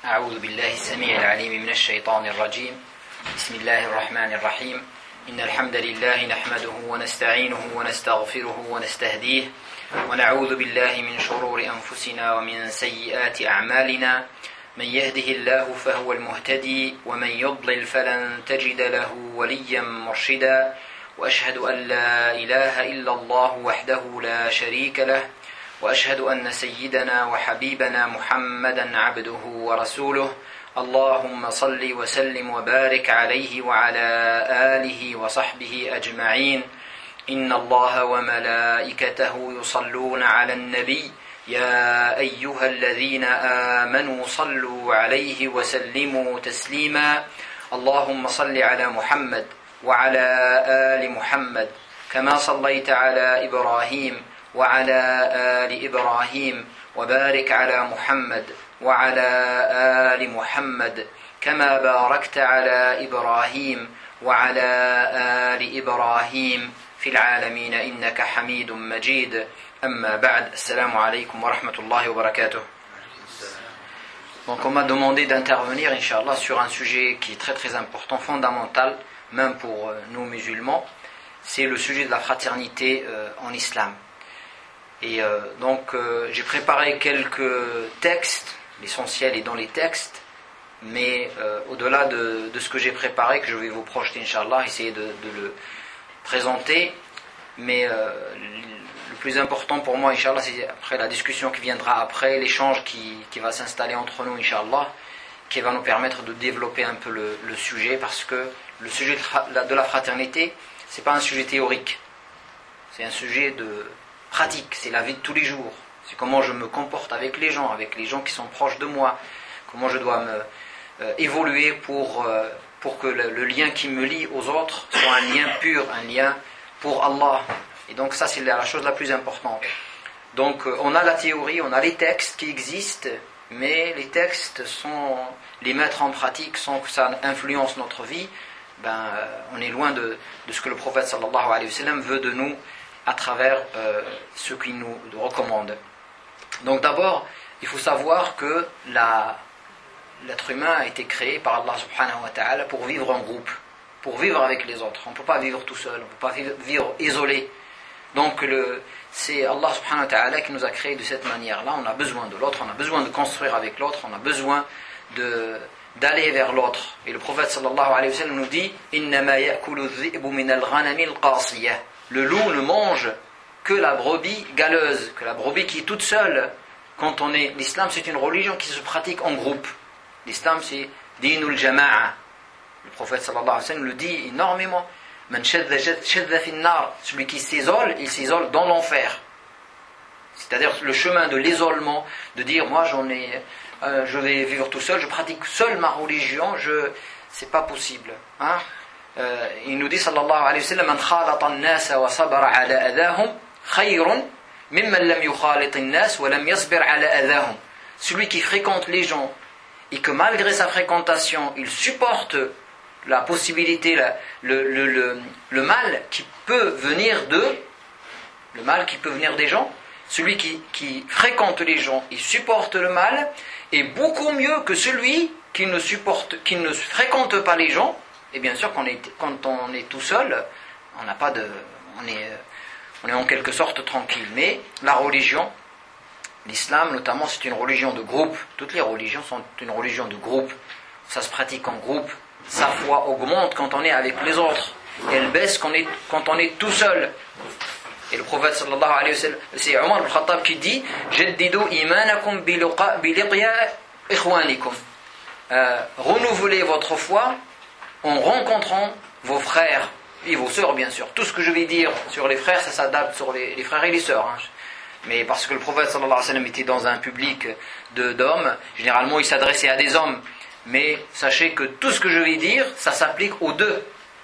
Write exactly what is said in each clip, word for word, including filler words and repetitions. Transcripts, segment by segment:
أعوذ بالله السميع العليم من الشيطان الرجيم بسم الله الرحمن الرحيم إن الحمد لله نحمده ونستعينه ونستغفره ونستهديه ونعوذ بالله من شرور أنفسنا ومن سيئات أعمالنا من يهده الله فهو المهتدي ومن يضلل فلن تجد له وليا مرشدا وأشهد أن لا إله إلا الله وحده لا شريك له وأشهد أن سيدنا وحبيبنا محمدا عبده ورسوله اللهم صل وسلم وبارك عليه وعلى آله وصحبه أجمعين إن الله وملائكته يصلون على النبي يا أيها الذين آمنوا صلوا عليه وسلموا تسليما اللهم صل على محمد وعلى آل محمد كما صليت على إبراهيم وعلى آل إبراهيم وبارك على محمد وعلى آل محمد كما باركت على إبراهيم وعلى آل إبراهيم في العالمين إنك حميد مجيد أما بعد السلام عليكم ورحمة الله وبركاته. Donc on m'a demandé d'intervenir Inch'Allah sur un sujet qui est très très important, fondamental, même pour nous musulmans, c'est le sujet de la fraternité euh, en islam. Et euh, donc euh, j'ai préparé quelques textes, l'essentiel est dans les textes, mais euh, au-delà de, de ce que j'ai préparé, que je vais vous projeter Inch'Allah, essayer de, de le présenter, mais euh, le plus important pour moi Inch'Allah, c'est après la discussion qui viendra après, l'échange qui, qui va s'installer entre nous Inch'Allah, qui va nous permettre de développer un peu le, le sujet, parce que le sujet de la fraternité, c'est pas un sujet théorique, c'est un sujet de pratique, c'est la vie de tous les jours, c'est comment je me comporte avec les gens, avec les gens qui sont proches de moi, comment je dois me euh, évoluer pour, euh, pour que le, le lien qui me lie aux autres soit un lien pur, un lien pour Allah. Et donc ça c'est la chose la plus importante. Donc euh, on a la théorie, on a les textes qui existent, mais les textes, sans les mettre en pratique, sans que ça influence notre vie, ben, euh, on est loin de, de ce que le prophète sallallahu alayhi wa sallam veut de nous à travers euh, ce qu'il nous recommande. Donc d'abord, il faut savoir que la, l'être humain a été créé par Allah subhanahu wa ta'ala pour vivre en groupe, pour vivre avec les autres. On ne peut pas vivre tout seul, on ne peut pas vivre, vivre isolé. Donc le, c'est Allah subhanahu wa ta'ala qui nous a créés de cette manière-là. On a besoin de l'autre, on a besoin de construire avec l'autre, on a besoin de, d'aller vers l'autre. Et le prophète sallallahu alayhi wa sallam nous dit « Innama ya'kulu dhi'bu min al-ghanami al-qasiyah » Le loup ne mange que la brebis galeuse, que la brebis qui est toute seule. Quand on est, l'islam c'est une religion qui se pratique en groupe. L'islam c'est dinul jama'a. Le prophète sallallahu alayhi wa sallam le dit énormément. Man shadda shadda fi an-nar, celui qui s'isole, il s'isole dans l'enfer. C'est-à-dire le chemin de l'isolement, de dire moi j'en ai, euh, je vais vivre tout seul, je pratique seul ma religion, je, c'est pas possible. Hein? Euh, il nous dit sallallahu alayhi wa sallam man khalata an-nas wa sabara ala adahum khayrun mimman lam yukhalit an-nas wa lam yasbir ala adahum. Celui qui fréquente les gens et que malgré sa fréquentation il supporte la possibilité, la, le, le, le, le mal qui peut venir de le mal qui peut venir des gens, celui qui, qui fréquente les gens et supporte le mal est beaucoup mieux que celui qui ne supporte, qui ne fréquente pas les gens. Et bien sûr, quand on est, quand on est tout seul, on n'a pas de, on est, on est en quelque sorte tranquille. Mais la religion, l'islam notamment, c'est une religion de groupe. Toutes les religions sont une religion de groupe. Ça se pratique en groupe. Sa foi augmente quand on est avec les autres. Et elle baisse quand on est, quand on est tout seul. Et le prophète sallallahu alayhi wa sallam, c'est Omar al-Khattab qui dit Jaddidu imanakum biliqya ikhwanikum. Renouvelez votre foi en rencontrant vos frères et vos sœurs, bien sûr. Tout ce que je vais dire sur les frères, ça s'adapte sur les, les frères et les sœurs. Hein. Mais parce que le prophète sallallahu alayhi wa sallam était dans un public de, d'hommes, généralement il s'adressait à des hommes. Mais sachez que tout ce que je vais dire, ça s'applique aux deux.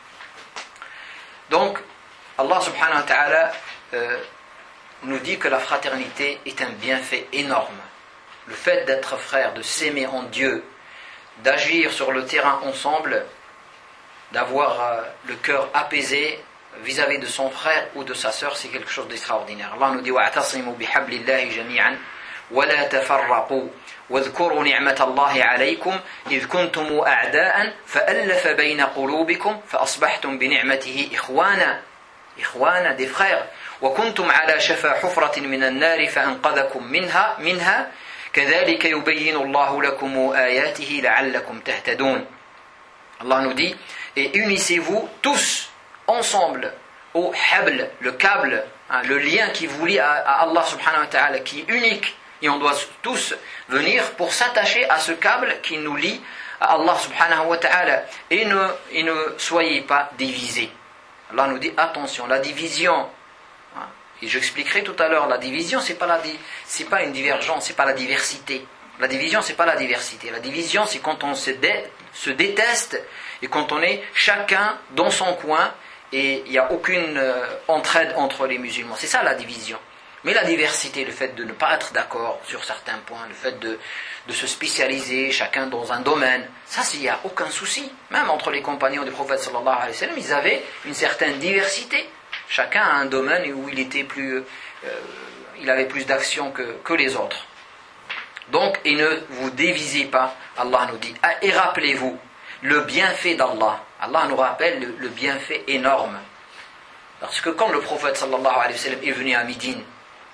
Donc, Allah subhanahu wa ta'ala euh, nous dit que la fraternité est un bienfait énorme. Le fait d'être frère, de s'aimer en Dieu, d'agir sur le terrain ensemble, d'avoir euh, le cœur apaisé vis-à-vis de son frère ou de sa sœur, c'est quelque chose d'extraordinaire. Allah nous dit « Wa'tasimu bihablillahi jami'an ولا تفرقوا واذكروا نعمة الله عليكم إذ كنتم أعداء فألف بين قلوبكم فأصبحتم بنعمته إخوانا إخوانا des frères وكنتم على شفا حفرة من النار فأنقذكم منها منها كذلك يبين الله لكم آياته لعلكم تهتدون. Allah nous dit, et unissez-vous tous ensemble au habl, le câble, hein, le lien qui vous lie à, à Allah subhanahu wa ta'ala, qui est unique, et on doit tous venir pour s'attacher à ce câble qui nous lie à Allah subhanahu wa ta'ala, et ne, et ne soyez pas divisés. Allah nous dit, attention, la division, hein, et j'expliquerai tout à l'heure, la division, c'est pas la, c'est pas une divergence, c'est pas la diversité. La division, c'est pas la diversité. La division, c'est quand on se, dé, se déteste et quand on est chacun dans son coin et il n'y a aucune euh, entraide entre les musulmans. C'est ça la division. Mais la diversité, le fait de ne pas être d'accord sur certains points, le fait de, de se spécialiser chacun dans un domaine, ça, il n'y a aucun souci. Même entre les compagnons du prophète sallallahu alayhi wa sallam, ils avaient une certaine diversité. Chacun a un domaine où il était plus, euh, il avait plus d'action que, que les autres. Donc, et ne vous divisez pas, Allah nous dit. Et rappelez-vous le bienfait d'Allah. Allah nous rappelle le, le bienfait énorme. Parce que quand le prophète sallallahu alayhi wa sallam est venu à Médine,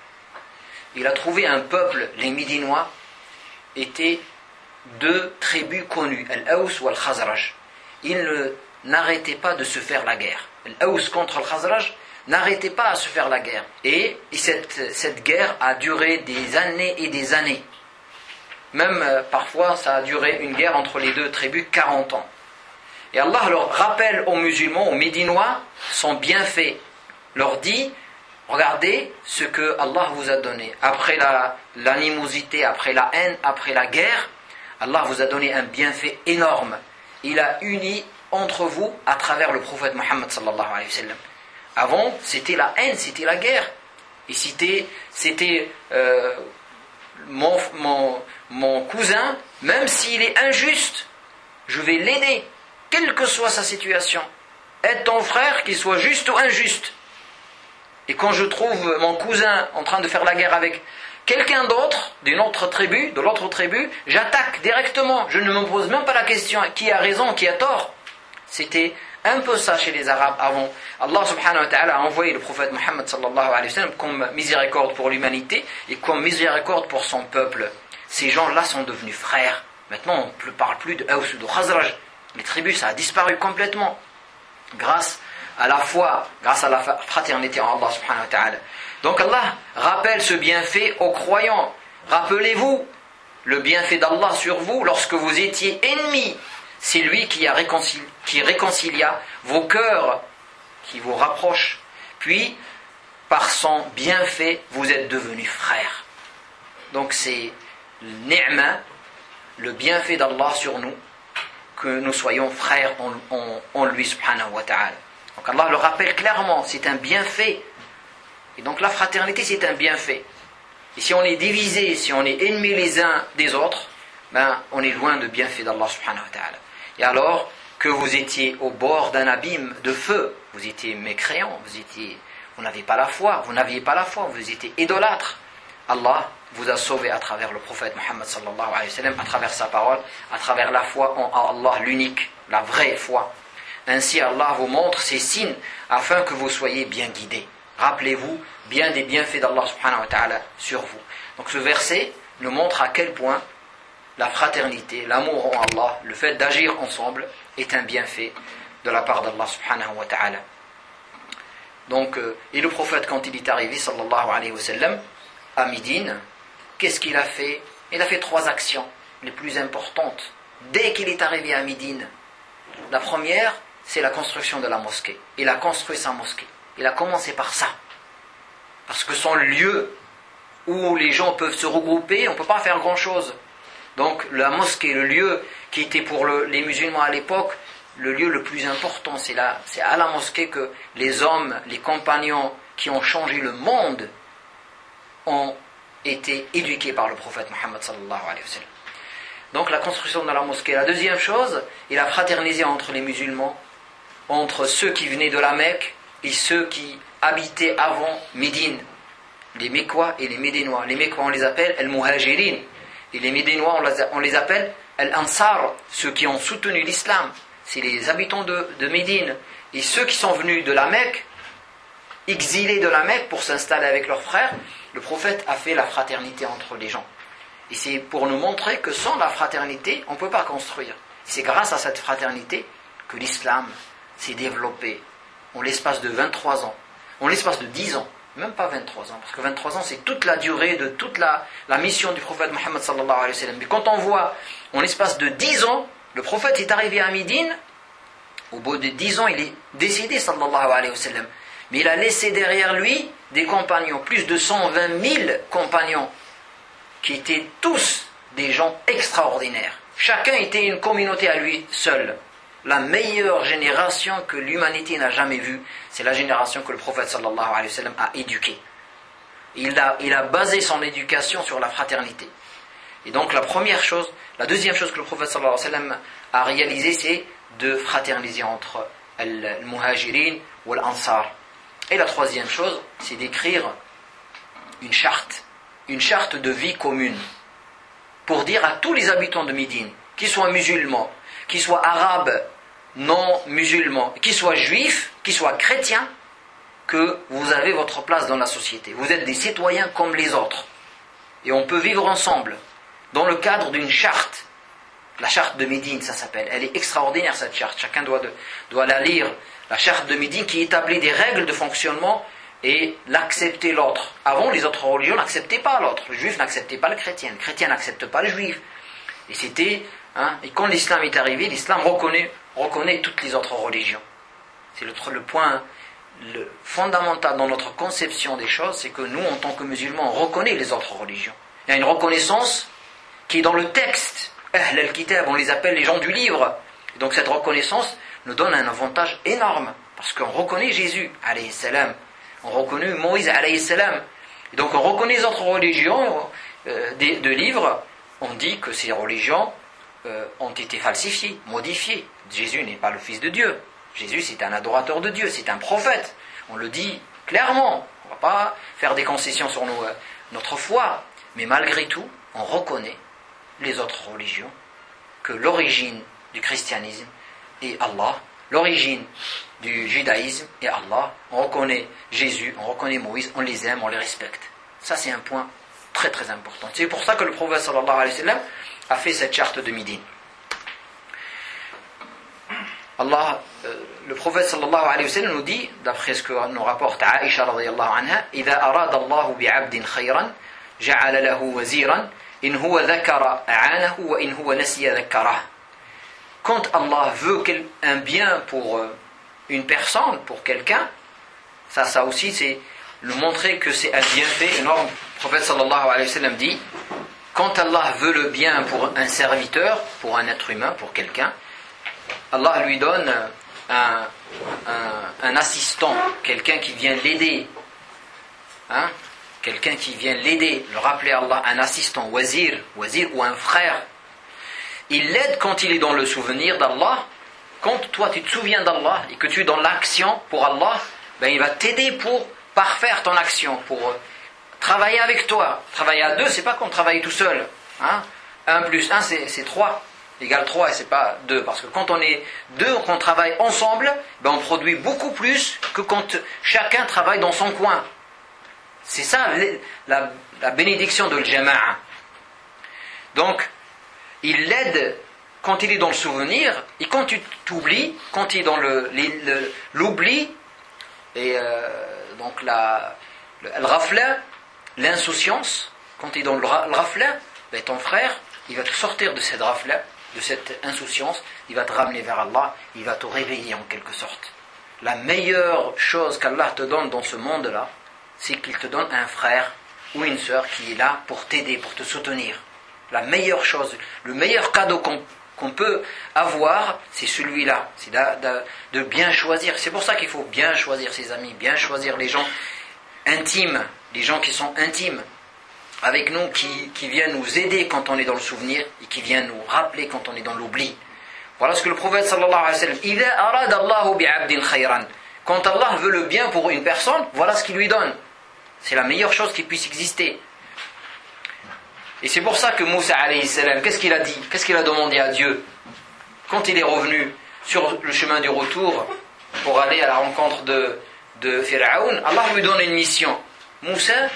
il a trouvé un peuple, les Médinois, étaient deux tribus connues, Al-Aws ou Al-Khazraj. Ils ne, n'arrêtaient pas de se faire la guerre. Al-Aws contre Al-Khazraj n'arrêtaient pas à se faire la guerre. Et, et cette, cette guerre a duré des années et des années. Même euh, parfois, ça a duré une guerre entre les deux tribus, quarante ans. Et Allah leur rappelle aux musulmans, aux Médinois, son bienfait. Leur dit, regardez ce que Allah vous a donné. Après la, l'animosité, après la haine, après la guerre, Allah vous a donné un bienfait énorme. Il a uni entre vous à travers le prophète Mohammed sallallahu alayhi wa sallam. Avant, c'était la haine, c'était la guerre. Et c'était... c'était euh, Mon, mon, mon cousin, même s'il est injuste, je vais l'aider, quelle que soit sa situation. Aide ton frère, qu'il soit juste ou injuste. Et quand je trouve mon cousin en train de faire la guerre avec quelqu'un d'autre, d'une autre tribu, de l'autre tribu, j'attaque directement. Je ne me pose même pas la question qui a raison, qui a tort. C'était un peu ça chez les Arabes avant. Allah subhanahu wa ta'ala a envoyé le prophète Mohammed sallallahu alayhi wa sallam comme miséricorde pour l'humanité et comme miséricorde pour son peuple. Ces gens-là sont devenus frères. Maintenant, on ne parle plus de Aws ou de Khazraj. Les tribus, ça a disparu complètement. Grâce à la foi, grâce à la fraternité en Allah subhanahu wa ta'ala. Donc Allah rappelle ce bienfait aux croyants. Rappelez-vous le bienfait d'Allah sur vous lorsque vous étiez ennemis. C'est lui qui, a réconcili- qui réconcilia vos cœurs, qui vous rapproche. Puis, par son bienfait, vous êtes devenus frères. Donc c'est le ni'ma, le bienfait d'Allah sur nous, que nous soyons frères en, en, en lui subhanahu wa ta'ala. Donc Allah le rappelle clairement, c'est un bienfait. Et donc la fraternité, c'est un bienfait. Et si on est divisé, si on est ennemis les uns des autres, ben, on est loin de bienfait d'Allah subhanahu wa ta'ala. Et alors que vous étiez au bord d'un abîme de feu, vous étiez mécréants, vous étiez, vous n'aviez pas la foi, vous n'aviez pas la foi, vous étiez idolâtres. Allah vous a sauvé à travers le prophète Mohammed sallallahu alayhi wa sallam, à travers sa parole, à travers la foi en Allah l'unique, la vraie foi. Ainsi Allah vous montre ses signes afin que vous soyez bien guidés. Rappelez-vous bien des bienfaits d'Allah subhanahu wa ta'ala sur vous. Donc ce verset nous montre à quel point la fraternité, l'amour en Allah, le fait d'agir ensemble est un bienfait de la part d'Allah subhanahu wa ta'ala. Donc, euh, et le prophète, quand il est arrivé, sallallahu alayhi wa sallam, à Médine, qu'est-ce qu'il a fait? Il a fait trois actions les plus importantes. Dès qu'il est arrivé à Médine, la première, c'est la construction de la mosquée. Il a construit sa mosquée. Il a commencé par ça. Parce que son lieu où les gens peuvent se regrouper, on ne peut pas faire grand-chose. Donc la mosquée, le lieu qui était pour le, les musulmans à l'époque, le lieu le plus important, c'est, là, c'est à la mosquée que les hommes, les compagnons qui ont changé le monde ont été éduqués par le prophète Mohammed sallallahu alayhi wa sallam. Donc la construction de la mosquée. La deuxième chose, il a fraternisé entre les musulmans, entre ceux qui venaient de la Mecque et ceux qui habitaient avant Médine. les Mécois et les Médinois. Les Mécois, on les appelle Al-Muhajirin, et les Médinois, on les appelle Al-Ansar, ceux qui ont soutenu l'islam. C'est les habitants de, de Médine. Et ceux qui sont venus de la Mecque, exilés de la Mecque pour s'installer avec leurs frères, le prophète a fait la fraternité entre les gens. Et c'est pour nous montrer que sans la fraternité, on ne peut pas construire. C'est grâce à cette fraternité que l'islam s'est développé en l'espace de vingt-trois ans, en l'espace de dix ans, même pas vingt-trois ans, parce que vingt-trois ans c'est toute la durée de toute la, la mission du prophète Mohammed sallallahu alayhi wa sallam. Mais quand on voit en l'espace de dix ans, le prophète est arrivé à Médine, au bout de dix ans il est décédé sallallahu alayhi wa sallam. Mais il a laissé derrière lui des compagnons, plus de cent vingt mille compagnons, qui étaient tous des gens extraordinaires. Chacun était une communauté à lui seul. La meilleure génération que l'humanité n'a jamais vue, c'est la génération que le prophète sallallahu alayhi wa sallam a éduquée. Il a, il a basé son éducation sur la fraternité. Et donc la première chose, la deuxième chose que le prophète sallallahu alayhi wa sallam a réalisé, c'est de fraterniser entre le muhajirin ou l'ansar. Et la troisième chose, c'est d'écrire une charte, une charte de vie commune, pour dire à tous les habitants de Médine, qu'ils soient musulmans, qu'ils soient arabes, non musulmans, qu'ils soient juifs, qu'ils soient chrétiens, que vous avez votre place dans la société. Vous êtes des citoyens comme les autres. Et on peut vivre ensemble, dans le cadre d'une charte. La charte de Médine, ça s'appelle. Elle est extraordinaire, cette charte. Chacun doit, de, doit la lire. La charte de Médine qui établit des règles de fonctionnement et l'accepter l'autre. Avant, les autres religions n'acceptaient pas l'autre. Le juif n'acceptait pas le chrétien. Le chrétien n'accepte pas le juif. Et c'était... Hein, et quand l'islam est arrivé, l'islam reconnaît, reconnaît toutes les autres religions. C'est le, le point le fondamental dans notre conception des choses, c'est que nous, en tant que musulmans, on reconnaît les autres religions. Il y a une reconnaissance qui est dans le texte. Ahl al-Kitab, on les appelle les gens du livre. Et donc cette reconnaissance nous donne un avantage énorme. Parce qu'on reconnaît Jésus, alayhi salam. On reconnaît Moïse, alayhi salam. Et donc on reconnaît les autres religions euh, de, de livres. On dit que ces religions euh, ont été falsifiées, modifiées. Jésus n'est pas le Fils de Dieu. Jésus c'est un adorateur de Dieu, c'est un prophète. On le dit clairement. On ne va pas faire des concessions sur nos, euh, notre foi. Mais malgré tout, on reconnaît les autres religions, que l'origine du christianisme est Allah, l'origine du judaïsme est Allah. On reconnaît Jésus, on reconnaît Moïse, on les aime, on les respecte. Ça c'est un point très très important. C'est pour ça que le prophète sallallahu alayhi wa sallam a fait cette charte de Médine. Allah, euh, le prophète sallallahu alayhi wa sallam nous dit, d'après ce que nous rapporte Aïcha radiyallahu anha, إِذَا أَرَادَ اللَّهُ بِعَبْدٍ خَيْرًا جَعَلَ لَهُ وَزِيرًا إِنْ هُوَ ذَكَرَ أَعَانَهُ وَإِنْ هُوَ نَسِيَ ذَكَّرَهُ. Quand Allah veut un bien pour une personne, pour quelqu'un, ça, ça aussi c'est le montrer que c'est un bienfait énorme. Le prophète sallallahu alayhi wa sallam dit, quand Allah veut le bien pour un serviteur, pour un être humain, pour quelqu'un, Allah lui donne un, un, un assistant, quelqu'un qui vient l'aider. Hein? Quelqu'un qui vient l'aider, le rappeler à Allah, un assistant, wazir, wazir ou un frère. Il l'aide quand il est dans le souvenir d'Allah. Quand toi tu te souviens d'Allah et que tu es dans l'action pour Allah, ben il va t'aider pour parfaire ton action, pour travailler avec toi. Travailler à deux, c'est pas qu'on travaille tout seul. Hein? Un plus un, c'est, c'est trois. Égale trois et c'est pas deux. Parce que quand on est deux, qu'on travaille ensemble, ben on produit beaucoup plus que quand chacun travaille dans son coin. C'est ça la, la bénédiction de l'jama'a. Donc, il l'aide quand il est dans le souvenir, et quand tu t'oublies, quand il est dans le, le, l'oubli, et euh, donc la, le, le rafla, l'insouciance, quand il est dans le, le rafla, ben ton frère, il va te sortir de cette rafla, de cette insouciance, il va te ramener vers Allah, il va te réveiller en quelque sorte. La meilleure chose qu'Allah te donne dans ce monde-là, c'est qu'il te donne un frère ou une sœur qui est là pour t'aider, pour te soutenir. La meilleure chose, le meilleur cadeau qu'on, qu'on peut avoir, c'est celui-là. C'est de, de, de bien choisir. C'est pour ça qu'il faut bien choisir ses amis, bien choisir les gens intimes, les gens qui sont intimes avec nous, qui, qui viennent nous aider quand on est dans le souvenir et qui viennent nous rappeler quand on est dans l'oubli. Voilà ce que le prophète sallallahu alayhi wa sallam, إِذَا أَرَادَ اللَّهُ بِعَبْدٍ خَيْرًا. Quand Allah veut le bien pour une personne, voilà ce qu'il lui donne. C'est la meilleure chose qui puisse exister. Et c'est pour ça que Moussa alayhi salam, qu'est-ce qu'il a dit? Qu'est-ce qu'il a demandé à Dieu? Quand il est revenu sur le chemin du retour pour aller à la rencontre de, de Pharaon, Allah lui donne une mission. Moussa,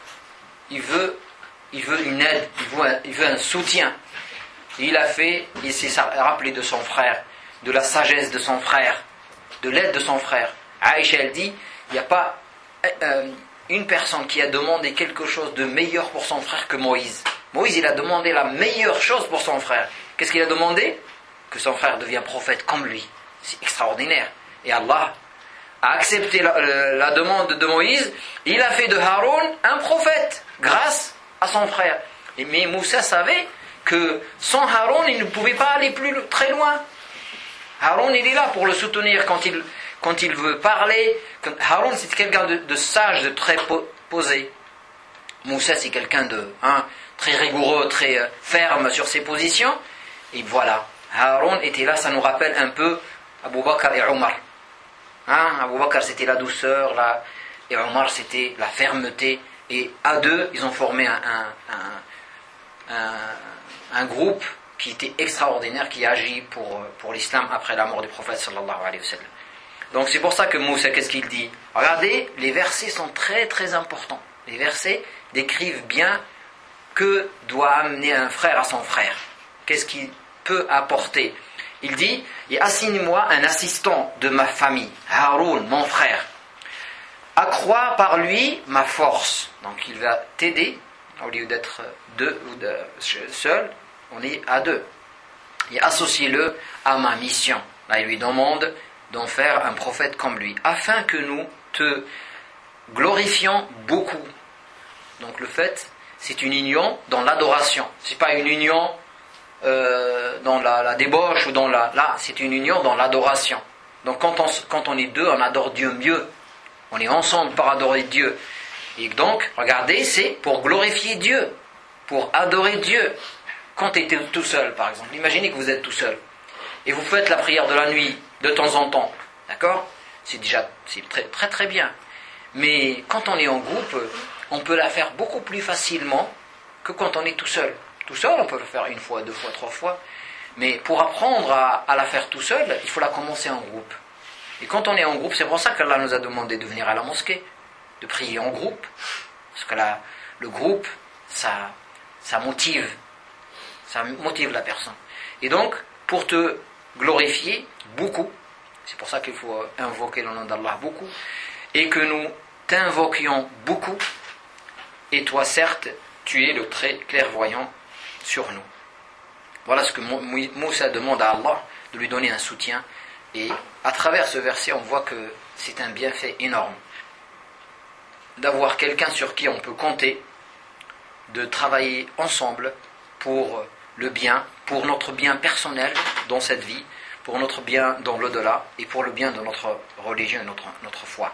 il veut, il veut une aide, il veut un, il veut un soutien. Et il a fait, il s'est rappelé de son frère, de la sagesse de son frère, de l'aide de son frère. Aïcha, elle dit, il n'y a pas euh, une personne qui a demandé quelque chose de meilleur pour son frère que Moïse. Moïse, il a demandé la meilleure chose pour son frère. Qu'est-ce qu'il a demandé? Que son frère devienne prophète comme lui. C'est extraordinaire. Et Allah a accepté la, la, la demande de Moïse. Il a fait de Haroun un prophète grâce à son frère. Et, mais Moussa savait que sans Haroun, il ne pouvait pas aller plus très loin. Haroun, il est là pour le soutenir quand il, quand il veut parler. Haroun, c'est quelqu'un de, de sage, de très posé. Moussa, c'est quelqu'un de hein, très rigoureux, très euh, ferme sur ses positions. Et voilà, Haroun était là, ça nous rappelle un peu Abu Bakr et Omar. Hein, Abu Bakr, c'était la douceur, là, et Omar, c'était la fermeté. Et à deux, ils ont formé un, un, un, un, un groupe qui était extraordinaire, qui agit pour, pour l'islam après la mort du prophète sallallahu alayhi wa sallam. Donc c'est pour ça que Moussa, qu'est-ce qu'il dit? Regardez, les versets sont très très importants. Les versets décrivent bien que doit amener un frère à son frère. Qu'est-ce qu'il peut apporter? Il dit, et assigne-moi un assistant de ma famille, Haroun, mon frère. Accrois par lui ma force. Donc il va t'aider, au lieu d'être deux ou de, seul, on est à deux. Et associez-le à ma mission. Là, il lui demande d'en faire un prophète comme lui, afin que nous te glorifions beaucoup. Donc le fait, c'est une union dans l'adoration. C'est pas une union euh, dans la, la débauche ou dans la. Là, c'est une union dans l'adoration. Donc quand on, quand on est deux, on adore Dieu mieux. On est ensemble pour adorer Dieu. Et donc, regardez, c'est pour glorifier Dieu, pour adorer Dieu. Quand tu es tout seul, par exemple, imaginez que vous êtes tout seul et vous faites la prière de la nuit de temps en temps, d'accord? C'est déjà c'est très, très très bien. Mais quand on est en groupe, on peut la faire beaucoup plus facilement que quand on est tout seul. Tout seul, on peut le faire une fois, deux fois, trois fois. Mais pour apprendre à, à la faire tout seul, il faut la commencer en groupe. Et quand on est en groupe, c'est pour ça qu'Allah nous a demandé de venir à la mosquée, de prier en groupe. Parce que la, le groupe, ça, ça motive. Ça motive la personne. Et donc, pour te glorifier beaucoup, c'est pour ça qu'il faut invoquer le nom d'Allah beaucoup, et que nous t'invoquions beaucoup, et toi certes, tu es le très clairvoyant sur nous. Voilà ce que Moussa demande à Allah, de lui donner un soutien. Et à travers ce verset, on voit que c'est un bienfait énorme d'avoir quelqu'un sur qui on peut compter, de travailler ensemble pour le bien, pour notre bien personnel dans cette vie, pour notre bien dans l'au-delà et pour le bien de notre religion et notre, notre foi.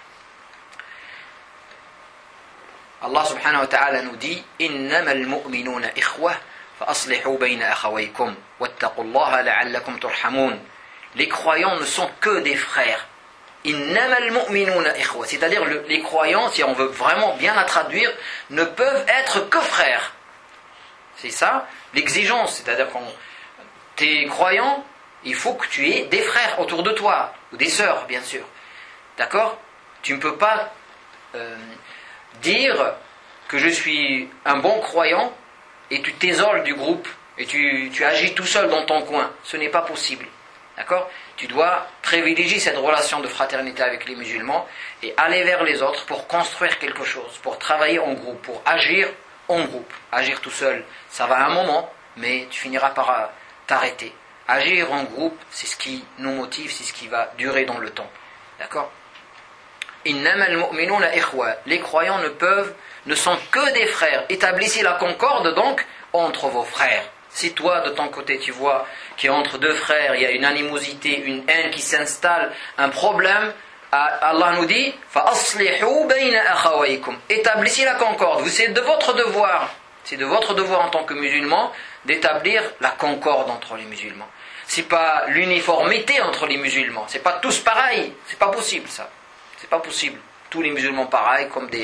Allah subhanahu wa ta'ala nous dit إِنَّمَا الْمُؤْمِنُونَ إِخْوَةٌ فَأَصْلِحُوا بَيْنَ أَخَوَيْكُمْ وَاتَّقُوا اللَّهَ لَعَلَّكُمْ تُرْحَمُونَ. Les croyants ne sont que des frères. إِنَّمَا الْمُؤْمِنُونَ إِخْوَةٌ. C'est-à-dire le, les croyants, si on veut vraiment bien la traduire, ne peuvent être que frères. C'est ça l'exigence. C'est-à-dire quand tu es croyant, il faut que tu aies des frères autour de toi, ou des sœurs bien sûr. D'accord? Tu ne peux pas euh, dire que je suis un bon croyant et tu t'isoles du groupe et tu, tu agis tout seul dans ton coin. Ce n'est pas possible. D'accord? Tu dois privilégier cette relation de fraternité avec les musulmans et aller vers les autres pour construire quelque chose, pour travailler en groupe, pour agir en groupe. Agir tout seul, ça va un moment, mais tu finiras par t'arrêter. Agir en groupe, c'est ce qui nous motive, c'est ce qui va durer dans le temps. D'accord? إِنَّمَا الْمُؤْمِنُونَ إِخْوَةٌ. Les croyants ne peuvent, ne sont que des frères. Établissez la concorde donc entre vos frères. Si toi, de ton côté, tu vois qu'entre deux frères, il y a une animosité, une haine qui s'installe, un problème, Allah nous dit فَأَصْلِحُوا بَيْنَ أَخَوَيْكُمْ. Établissez la concorde. C'est de votre devoir. C'est de votre devoir en tant que musulman d'établir la concorde entre les musulmans. C'est pas l'uniformité entre les musulmans. C'est pas tous pareils. C'est pas possible ça. C'est pas possible. Tous les musulmans pareils, comme des,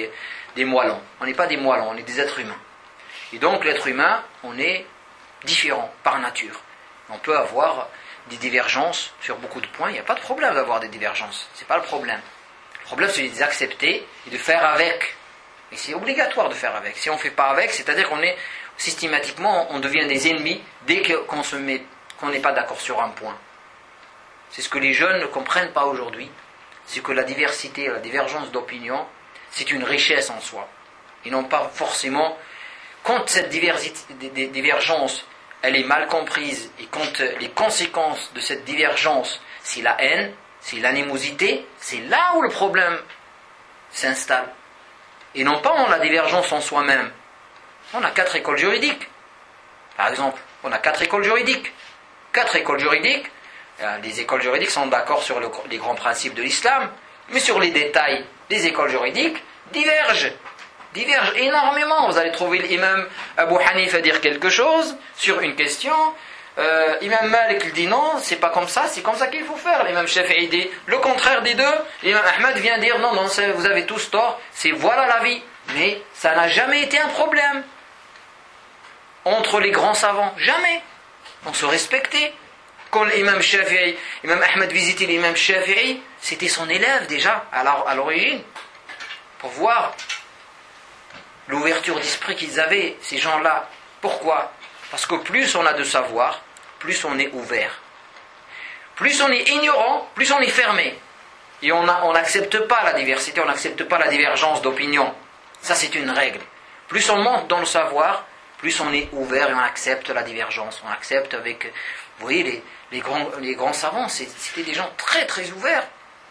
des moellons. On n'est pas des moellons, on est des êtres humains. Et donc l'être humain, on est différent par nature. On peut avoir des divergences sur beaucoup de points, il n'y a pas de problème d'avoir des divergences, c'est pas le problème. Le problème c'est de les accepter et de faire avec. Et c'est obligatoire de faire avec. Si on ne fait pas avec, c'est-à-dire qu'on est systématiquement, on devient des ennemis dès qu'on se met, qu'on n'est pas d'accord sur un point. C'est ce que les jeunes ne comprennent pas aujourd'hui, c'est que la diversité, la divergence d'opinion, c'est une richesse en soi. Ils n'ont pas forcément, quand cette diversité, divergence, elle est mal comprise, et quand les conséquences de cette divergence, c'est la haine, c'est l'animosité, c'est là où le problème s'installe. Et non pas en la divergence en soi-même. On a quatre écoles juridiques. Par exemple, on a quatre écoles juridiques. Quatre écoles juridiques. Les écoles juridiques sont d'accord sur le, les grands principes de l'islam, mais sur les détails, les écoles juridiques divergent. Divergent énormément. Vous allez trouver l'imam Abu Hanifa dire quelque chose sur une question. Euh, Imam Malik dit non, c'est pas comme ça, c'est comme ça qu'il faut faire. L'imam Shafi'i dit le contraire des deux. L'imam Ahmad vient dire non, non, vous avez tous tort, c'est voilà la vie. Mais ça n'a jamais été un problème entre les grands savants, jamais. On se respectait. Quand l'imam Shafi'i, l'imam Ahmad visitait l'imam Shafi'i, c'était son élève déjà à l'origine, pour voir l'ouverture d'esprit qu'ils avaient, ces gens-là. Pourquoi ? Parce que plus on a de savoir, plus on est ouvert. Plus on est ignorant, plus on est fermé. Et on n'accepte pas la diversité, on n'accepte pas la divergence d'opinion. Ça, c'est une règle. Plus on monte dans le savoir, plus on est ouvert et on accepte la divergence. On accepte avec... Vous voyez, les, les, grands, les grands savants, c'était des gens très très ouverts.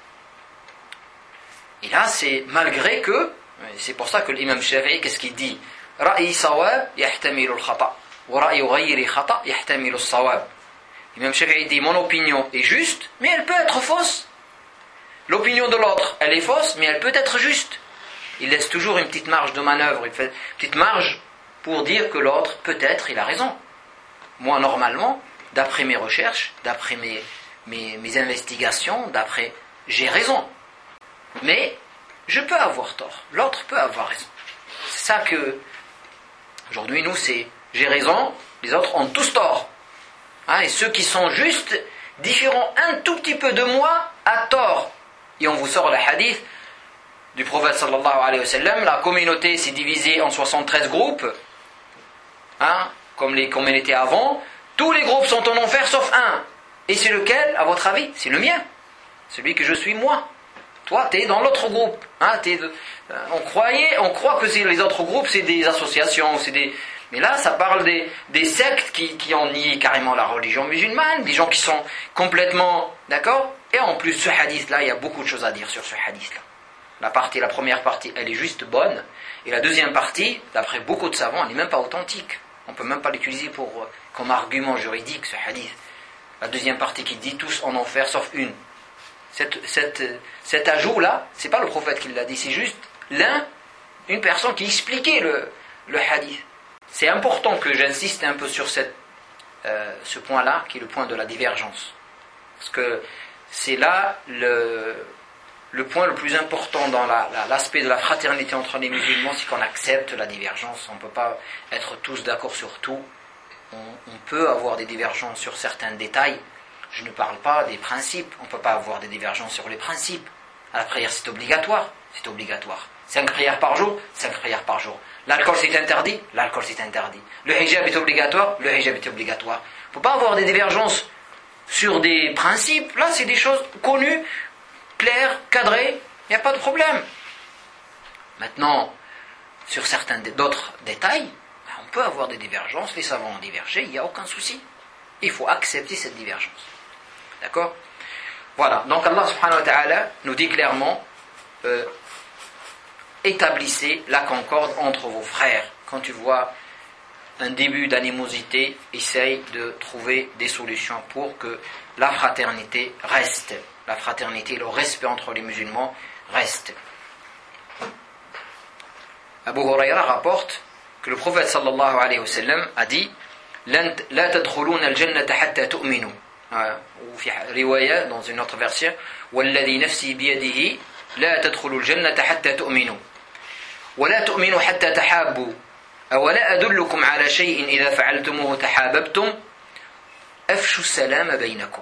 Et là, c'est malgré que... C'est pour ça que l'imam Shafi'i, qu'est-ce qu'il dit ? Ra'i sawab yahtamilu al-khata. Wa ra'i ghayri khata yahtamilu as-sawab. L'imam Shafi'i dit, mon opinion est juste, mais elle peut être fausse. L'opinion de l'autre, elle est fausse, mais elle peut être juste. Il laisse toujours une petite marge de manœuvre, une petite marge pour dire que l'autre, peut-être, il a raison. Moi, normalement, d'après mes recherches, d'après mes, mes, mes investigations, d'après... J'ai raison. Mais je peux avoir tort. L'autre peut avoir raison. C'est ça que... Aujourd'hui, nous, c'est... J'ai raison, les autres ont tous tort. Hein, et ceux qui sont juste différents un tout petit peu de moi, à tort. Et on vous sort le hadith du prophète sallallahu alayhi wa sallam, la communauté s'est divisée en soixante-treize groupes, hein, comme les communautés avant. Tous les groupes sont en enfer sauf un. Et c'est lequel, à votre avis ? C'est le mien. Celui que je suis moi. Toi, tu es dans l'autre groupe. Hein, t'es de... on, croyait, on croit que c'est les autres groupes, c'est des associations, c'est des... Mais là, ça parle des, des sectes qui, qui ont nié carrément la religion musulmane, des gens qui sont complètement... D'accord ? Et en plus, ce hadith-là, il y a beaucoup de choses à dire sur ce hadith-là. La partie, la première partie, elle est juste bonne. Et la deuxième partie, d'après beaucoup de savants, elle n'est même pas authentique. On ne peut même pas l'utiliser pour, comme argument juridique, ce hadith. La deuxième partie qui dit tous en enfer sauf une. Cette, cette, cet ajout-là, c'est pas le prophète qui l'a dit, c'est juste l'un, une personne qui expliquait le, le hadith. C'est important que j'insiste un peu sur cette, euh, ce point-là, qui est le point de la divergence. Parce que c'est là le, le point le plus important dans la, la, l'aspect de la fraternité entre les musulmans, c'est qu'on accepte la divergence. On ne peut pas être tous d'accord sur tout. On, on peut avoir des divergences sur certains détails. Je ne parle pas des principes. On ne peut pas avoir des divergences sur les principes. À la prière, c'est obligatoire. C'est obligatoire. Cinq prières par jour, cinq prières par jour. L'alcool, c'est interdit. L'alcool, c'est interdit. Le hijab est obligatoire. Le hijab est obligatoire. Il ne faut pas avoir des divergences sur des principes. Là, c'est des choses connues, claires, cadrées. Il n'y a pas de problème. Maintenant, sur certains d'autres détails, on peut avoir des divergences. Les savants ont divergé. Il n'y a aucun souci. Il faut accepter cette divergence. D'accord ? Voilà. Donc Allah subhanahu wa ta'ala nous dit clairement euh, établissez la concorde entre vos frères. Quand tu vois un début d'animosité, essaye de trouver des solutions pour que la fraternité reste. La fraternité, le respect entre les musulmans reste. Abu Hurayra rapporte que le prophète sallallahu alayhi wa sallam a dit لا تدخلون الجنة حتى تؤمنوا. وفي رواية dans une autre version والذي نفسي بيده لا تدخلوا الجنة حتى تؤمنوا ولا تؤمنوا حتى تحابوا أولا أدلكم على شيء إذا فعلتموه تحاببتم أفشوا السلام بينكم.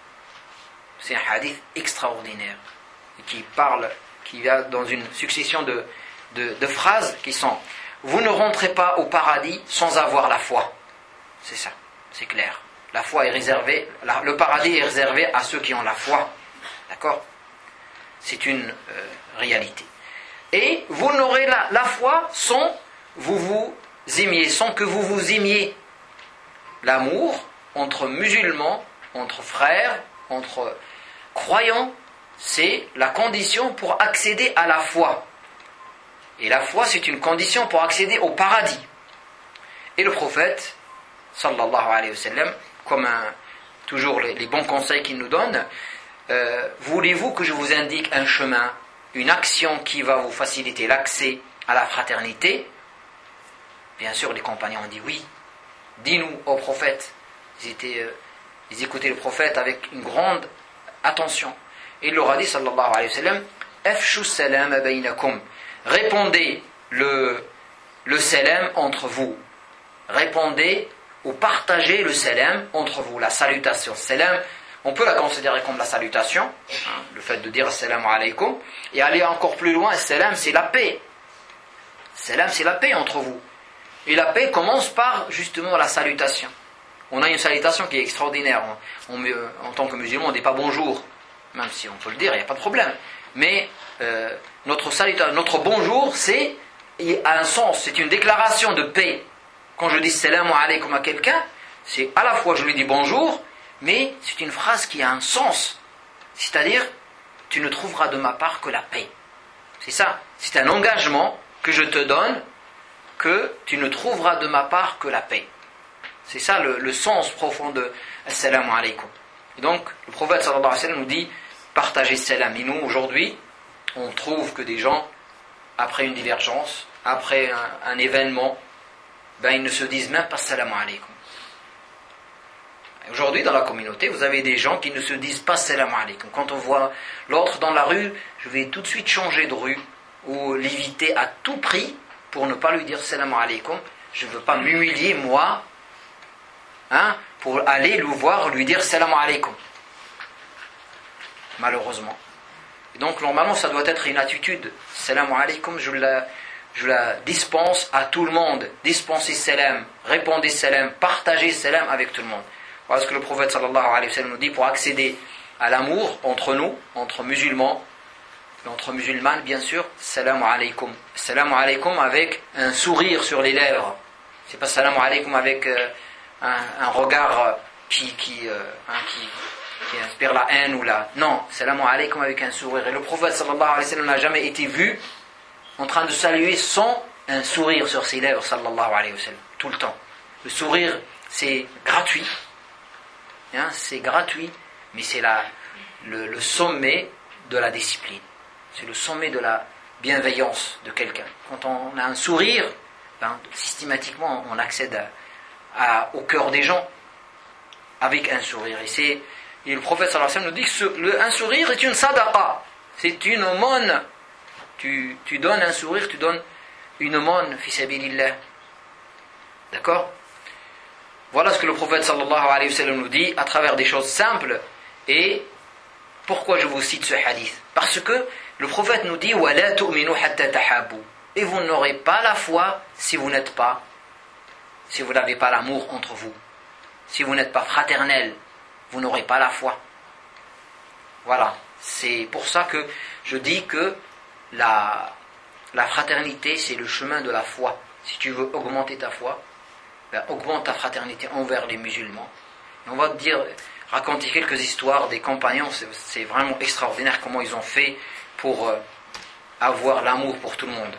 C'est un hadith extraordinaire qui parle, qui va dans une succession de, de, de phrases qui sont: vous ne rentrez pas au paradis sans avoir la foi. C'est ça, c'est clair. La foi est réservée, la, le paradis est réservé à ceux qui ont la foi. D'accord? C'est une euh, réalité. Et vous n'aurez la, la foi sans vous vous aimiez, sans que vous vous aimiez. L'amour entre musulmans, entre frères, entre croyants, c'est la condition pour accéder à la foi. Et la foi, c'est une condition pour accéder au paradis. Et le prophète, sallallahu alayhi wa sallam, comme un, toujours les, les bons conseils qu'il nous donne, euh, voulez-vous que je vous indique un chemin, une action qui va vous faciliter l'accès à la fraternité? Bien sûr, les compagnons ont dit oui. Dis-nous au prophète. Ils, étaient, euh, ils écoutaient le prophète avec une grande attention. Et il leur a dit, sallallahu alayhi wa sallam, Afshu salam baynakum. Répondez le, le salam entre vous. Répondez ou partagez le salam entre vous. La salutation. Salam, on peut la considérer comme la salutation, hein, le fait de dire assalamu alaykum, et aller encore plus loin, salam c'est la paix. Salam c'est la paix entre vous. Et la paix commence par justement la salutation. On a une salutation qui est extraordinaire. On, on, en tant que musulman, on ne dit pas bonjour, même si on peut le dire, il n'y a pas de problème. Mais euh, notre salutation, notre bonjour, c'est a un sens, c'est une déclaration de paix. Quand je dis salamu alaykum à quelqu'un, c'est à la fois je lui dis bonjour, mais c'est une phrase qui a un sens. C'est-à-dire, tu ne trouveras de ma part que la paix. C'est ça. C'est un engagement que je te donne, que tu ne trouveras de ma part que la paix. C'est ça le, le sens profond de assalamu alaykum. Et donc, le prophète sallallahu alayhi wa sallam nous dit, partagez salam. Et nous, aujourd'hui, on trouve que des gens, après une divergence, après un, un événement, ben, ils ne se disent même pas salamu alaykum. Aujourd'hui, dans la communauté, vous avez des gens qui ne se disent pas salamu alaykum. Quand on voit l'autre dans la rue, je vais tout de suite changer de rue ou l'éviter à tout prix pour ne pas lui dire salamu alaykum. Je ne veux pas m'humilier, moi, hein, pour aller le voir, lui dire salamu alaykum. Malheureusement. Et donc, normalement, ça doit être une attitude. Salamu alaykum, je la, je la dispense à tout le monde. Dispensez salam, répondez salam, partagez salam avec tout le monde. Voilà ce que le prophète sallallahu alayhi wa sallam nous dit pour accéder à l'amour entre nous, entre musulmans, entre musulmanes bien sûr. Salamu alaykum. Salamu alaykum avec un sourire sur les lèvres. C'est pas salamu alaykum avec euh, un, un regard qui, qui, euh, hein, qui, qui inspire la haine ou la... Non, salamu alaykum avec un sourire. Et le prophète sallallahu alayhi wa sallam n'a jamais été vu en train de saluer sans un sourire sur ses lèvres, sallallahu alayhi wa sallam. Tout le temps. Le sourire, c'est gratuit. Hein, c'est gratuit, mais c'est la, le, le sommet de la discipline. C'est le sommet de la bienveillance de quelqu'un. Quand on a un sourire, ben, systématiquement, on accède à, à, au cœur des gens avec un sourire. Et, c'est, et le prophète sallallahu alayhi wa sallam nous dit que ce, le, un sourire est une sadaqa. C'est une aumône. Tu, tu donnes un sourire, tu donnes une aumône, fi sabilillah. D'accord ? Voilà ce que le prophète sallallahu alayhi wa sallam nous dit à travers des choses simples. Et pourquoi je vous cite ce hadith? Parce que le prophète nous dit وَلَا تُؤْمِنُوا حَتَّى تَحَابُوا. Et vous n'aurez pas la foi si vous n'êtes pas, si vous n'avez pas l'amour entre vous. Si vous n'êtes pas fraternel, vous n'aurez pas la foi. Voilà. C'est pour ça que je dis que la, la fraternité, c'est le chemin de la foi. Si tu veux augmenter ta foi, ben, augmente ta fraternité envers les musulmans. Et on va te dire, raconter quelques histoires des compagnons, c'est, c'est vraiment extraordinaire comment ils ont fait pour euh, avoir l'amour pour tout le monde.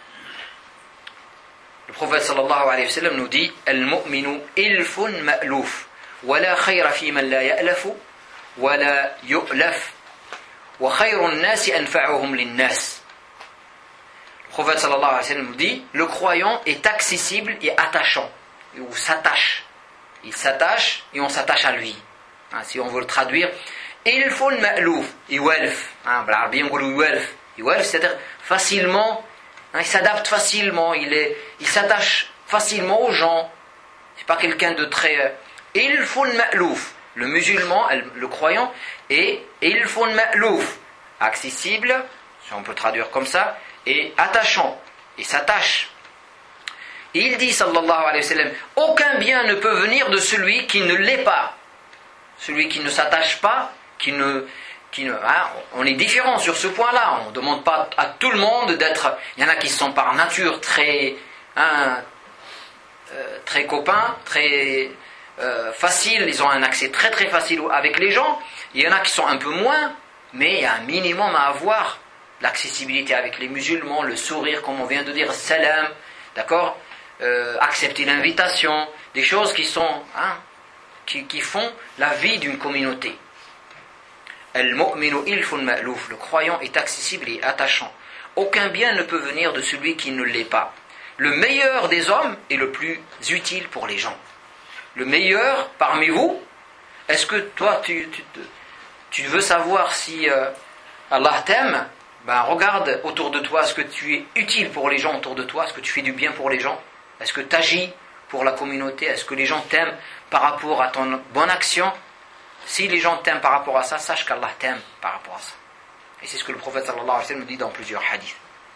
Le prophète sallallahu alayhi wa sallam nous dit Al-mu'minu ilfun ma'louf, wa la khayra fi man la ya'lafu, wa la yu'laf, wa khayrun nasi anfa'uhum lin-nas. Le prophète sallallahu alayhi wa sallam nous dit le croyant est accessible et attachant. Ou s'attache. Il s'attache et on s'attache à lui. Hein, si on veut le traduire, il faut le ma'louf, iwalf. Hein, bien on dit iwalf. Iwalf, c'est-à-dire facilement Hein, il s'adapte facilement, il, est, il s'attache facilement aux gens. C'est pas quelqu'un de très... Il faut le ma'louf. Le musulman, le croyant, est il faut le ma'louf. Accessible, si on peut traduire comme ça, et attachant. Il s'attache. Il dit, sallallahu alayhi wa sallam, aucun bien ne peut venir de celui qui ne l'est pas. Celui qui ne s'attache pas, qui ne... Qui ne hein, on est différent sur ce point-là. On ne demande pas à tout le monde d'être... Il y en a qui sont par nature très... Hein, euh, très copains, très euh, faciles. Ils ont un accès très très facile avec les gens. Il y en a qui sont un peu moins, mais il y a un minimum à avoir. L'accessibilité avec les musulmans, le sourire, comme on vient de dire, salam, d'accord, euh, accepter l'invitation, des choses qui sont, hein, qui, qui font la vie d'une communauté. Al-mu'minu ilfun ma'louf, le croyant est accessible et attachant. Aucun bien ne peut venir de celui qui ne l'est pas. Le meilleur des hommes est le plus utile pour les gens. Le meilleur parmi vous, est-ce que toi tu, tu, tu veux savoir si euh, Allah t'aime? Ben regarde autour de toi, est-ce que tu es utile pour les gens autour de toi? Est-ce que tu fais du bien pour les gens? Est-ce que tu agis pour la communauté? Est-ce que les gens t'aiment par rapport à ton bonne action? Si les gens t'aiment par rapport à ça, sache qu'Allah t'aime par rapport à ça. Et c'est ce que le prophète sallallahu alayhi wa sallam nous dit dans plusieurs hadiths.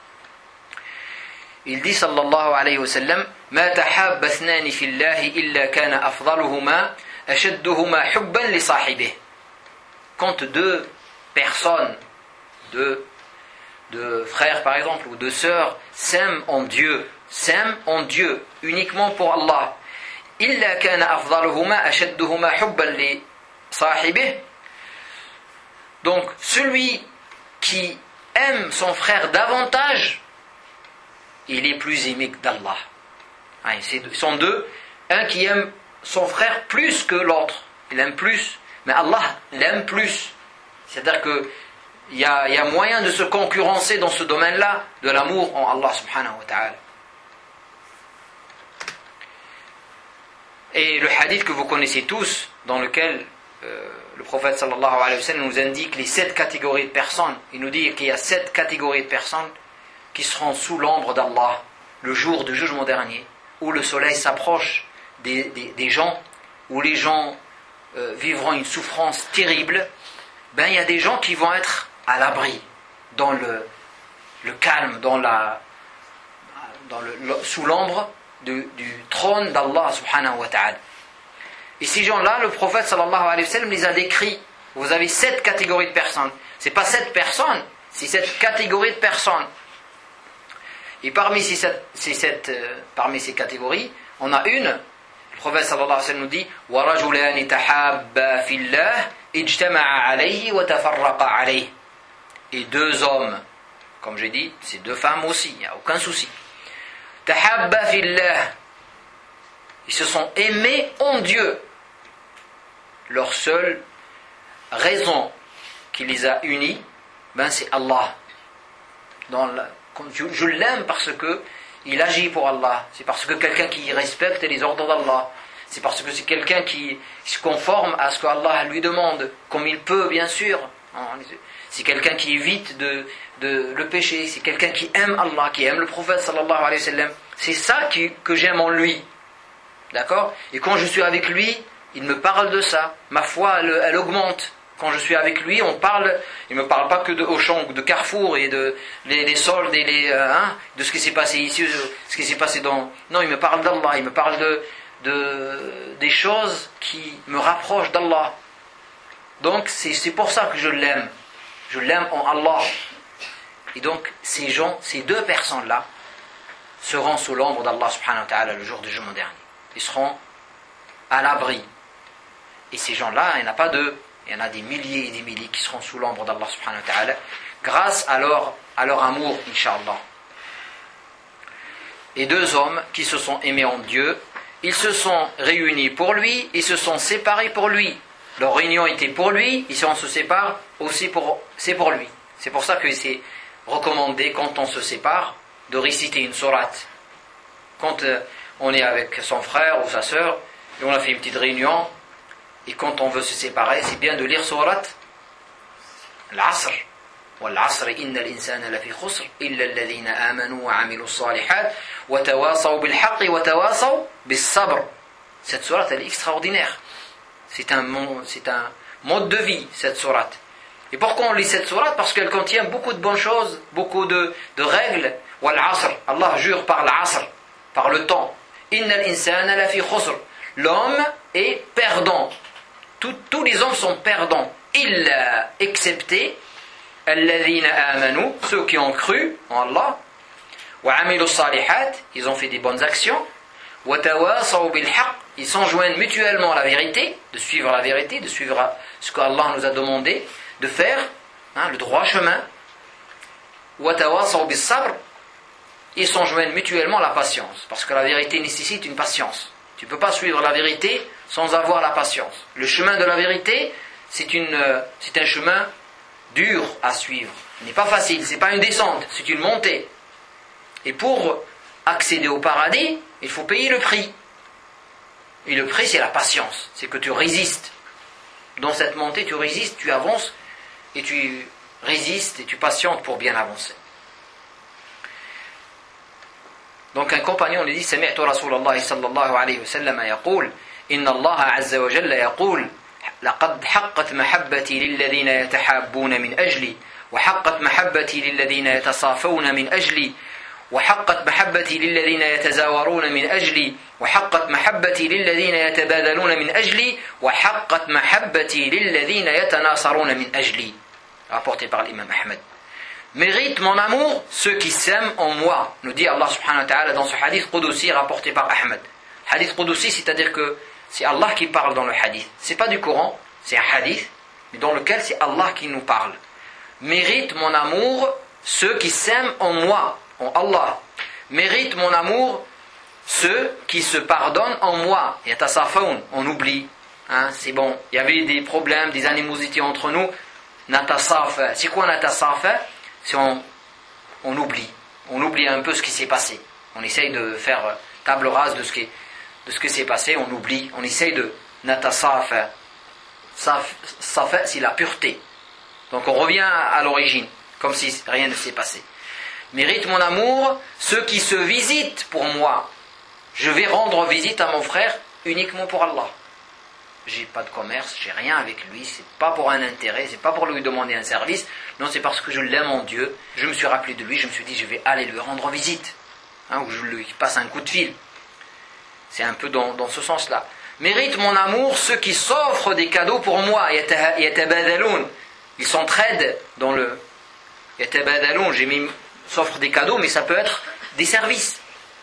Il dit sallallahu alayhi wa sallam: Ma tahabba ithnani fillahi illa kana afdaluhuma ashadduhuma hubban li sahibih. Quand deux personnes, deux, deux frères par exemple, ou deux sœurs, s'aiment en Dieu, s'aiment en Dieu, uniquement pour Allah, illa kana afdaluhuma ashadduhuma hubban li sahibih. Donc celui qui aime son frère davantage, il est plus aimé que d'Allah. Ce sont deux. Un qui aime son frère plus que l'autre. Il aime plus. Mais Allah l'aime plus. C'est-à-dire qu'il y a, y a moyen de se concurrencer dans ce domaine-là de l'amour en Allah subhanahu wa ta'ala. Et le hadith que vous connaissez tous, dans lequel euh, le prophète sallallahu alayhi wa sallam nous indique les sept catégories de personnes. Il nous dit qu'il y a sept catégories de personnes qui seront sous l'ombre d'Allah le jour du jugement dernier, où le soleil s'approche des, des, des gens, où les gens euh, vivront une souffrance terrible. Ben il y a des gens qui vont être à l'abri, dans le, le calme, dans la, dans le, le, sous l'ombre du, du trône d'Allah subhanahu wa ta'ala. Et ces gens-là, le prophète sallallahu alayhi wa sallam les a décrits. Vous avez sept catégories de personnes. C'est pas sept personnes, c'est sept catégories de personnes. Et parmi ces, sept, ces, sept, euh, parmi ces catégories, on a une, le prophète sallallahu alayhi wa sallam nous dit وَرَجُلَانِ تَحَابَّا فِي اللَّهِ اجْتَمَعَا عَلَيْهِ وَتَفَرَّقَا عَلَيْهِ. Et deux hommes, comme j'ai dit, c'est deux femmes aussi, il n'y a aucun souci. تَحَابَّا فِي اللَّهِ, ils se sont aimés en Dieu. Leur seule raison qui les a unis, ben c'est Allah. Dans la, je, je l'aime parce que il agit pour Allah. C'est parce que quelqu'un qui respecte les ordres d'Allah. C'est parce que c'est quelqu'un qui se conforme à ce qu'Allah lui demande, comme il peut bien sûr. C'est quelqu'un qui évite de, de, le péché. C'est quelqu'un qui aime Allah, qui aime le prophète sallallahu alayhi wa sallam. C'est ça qui, que j'aime en lui. D'accord? Et quand je suis avec lui, il me parle de ça. Ma foi, elle, elle augmente. Quand je suis avec lui, on parle, il ne me parle pas que de Auchan ou de Carrefour et de les, les soldes et les, euh, hein, de ce qui s'est passé ici, ce qui s'est passé dans... Non, il me parle d'Allah, il me parle de, de, des choses qui me rapprochent d'Allah. Donc, c'est, c'est pour ça que je l'aime. Je l'aime en Allah. Et donc, ces gens, ces deux personnes-là, seront sous l'ombre d'Allah subhanahu wa ta'ala le jour du jugement dernier. Ils seront à l'abri. Et ces gens-là, il n'y en a pas deux. Il y en a des milliers et des milliers qui seront sous l'ombre d'Allah subhanahu wa ta'ala grâce à leur, à leur amour, incha'Allah. Et deux hommes qui se sont aimés en Dieu, ils se sont réunis pour lui, ils se sont séparés pour lui. Leur réunion était pour lui, et si on se sépare, aussi pour, c'est pour lui. C'est pour ça que c'est recommandé, quand on se sépare, de réciter une sourate. Quand euh, on est avec son frère ou sa sœur, et on a fait une petite réunion, et quand on veut se séparer, c'est bien de lire sourate l'Asr. والعصر إن الإنسان لفي خسر إلا الذين آمنوا وعملوا الصالحات وتواصوا بالحق وتواصوا بالصبر. Cette sourate, elle est extraordinaire. C'est un, c'est un mode de vie, cette sourate. Et pourquoi on lit cette sourate? Parce qu'elle contient beaucoup de bonnes choses, beaucoup de, de règles. والعصر, Allah jure par l'asr, par le temps. إن الإنسان لفي خسر. L'homme est perdant. Tout, tous les hommes sont perdants. إلا, excepté الذين آمنوا, ceux qui ont cru en Allah. وعملوا الصالحات, ils ont fait des bonnes actions. وتواصوا بالحق, ils s'enjoignent mutuellement à la vérité, de suivre la vérité, de suivre ce qu'Allah nous a demandé de faire, hein, le droit chemin. وتواصوا بالصبر, ils s'enjoignent mutuellement à la patience, parce que la vérité nécessite une patience. Tu ne peux pas suivre la vérité sans avoir la patience. Le chemin de la vérité, c'est, une, c'est un chemin dur à suivre. Il n'est pas facile, ce n'est pas une descente, c'est une montée. Et pour accéder au paradis, il faut payer le prix. Et le prix, c'est la patience. C'est que tu résistes. Dans cette montée, tu résistes, tu avances, et tu résistes et tu patientes pour bien avancer. Donc un compagnon lui dit: سمعت رسول الله صلى الله عليه وسلم يقول إن الله عز وجل يقول لقد حقت محبتي للذين يتحابون من أجلي وحقت محبتي للذين يتصافون من أجلي وحقت محبتي للذين يتزاورون من أجلي وحقت محبتي للذين يتبادلون من أجلي وحقت محبتي للذين يتناصرون من أجلي. Rapporté par l'imam Ahmed. Mérite mon amour ceux qui s'aiment en moi, nous dit Allah subhanahu wa ta'ala dans ce hadith Qudusi rapporté par Ahmed. Hadith Qudusi, c'est-à-dire que c'est Allah qui parle dans le hadith. C'est pas du Coran, c'est un hadith, mais dans lequel c'est Allah qui nous parle. Mérite mon amour ceux qui s'aiment en moi, en Allah. Mérite mon amour ceux qui se pardonnent en moi. Yatasafaun, on oublie. Hein, c'est bon, il y avait des problèmes, des animosités entre nous. Natasafa, c'est quoi natasafa? C'est on, on oublie. On oublie un peu ce qui s'est passé. On essaye de faire table rase de ce qui, de ce qui s'est passé, on oublie. On essaye de natasafa. Safa, c'est la pureté. Donc on revient à l'origine, comme si rien ne s'est passé. Mérite mon amour ceux qui se visitent pour moi. Je vais rendre visite à mon frère uniquement pour Allah. J'ai pas de commerce, j'ai rien avec lui, c'est pas pour un intérêt, c'est pas pour lui demander un service, non, c'est parce que je l'aime en Dieu, je me suis rappelé de lui, je me suis dit je vais aller lui rendre visite, hein, ou je lui passe un coup de fil. C'est un peu dans, dans ce sens-là. Mérite mon amour ceux qui s'offrent des cadeaux pour moi, yatabadaloun, ils s'entraident dans le yatabadaloun, j'ai mis s'offrent des cadeaux, mais ça peut être des services.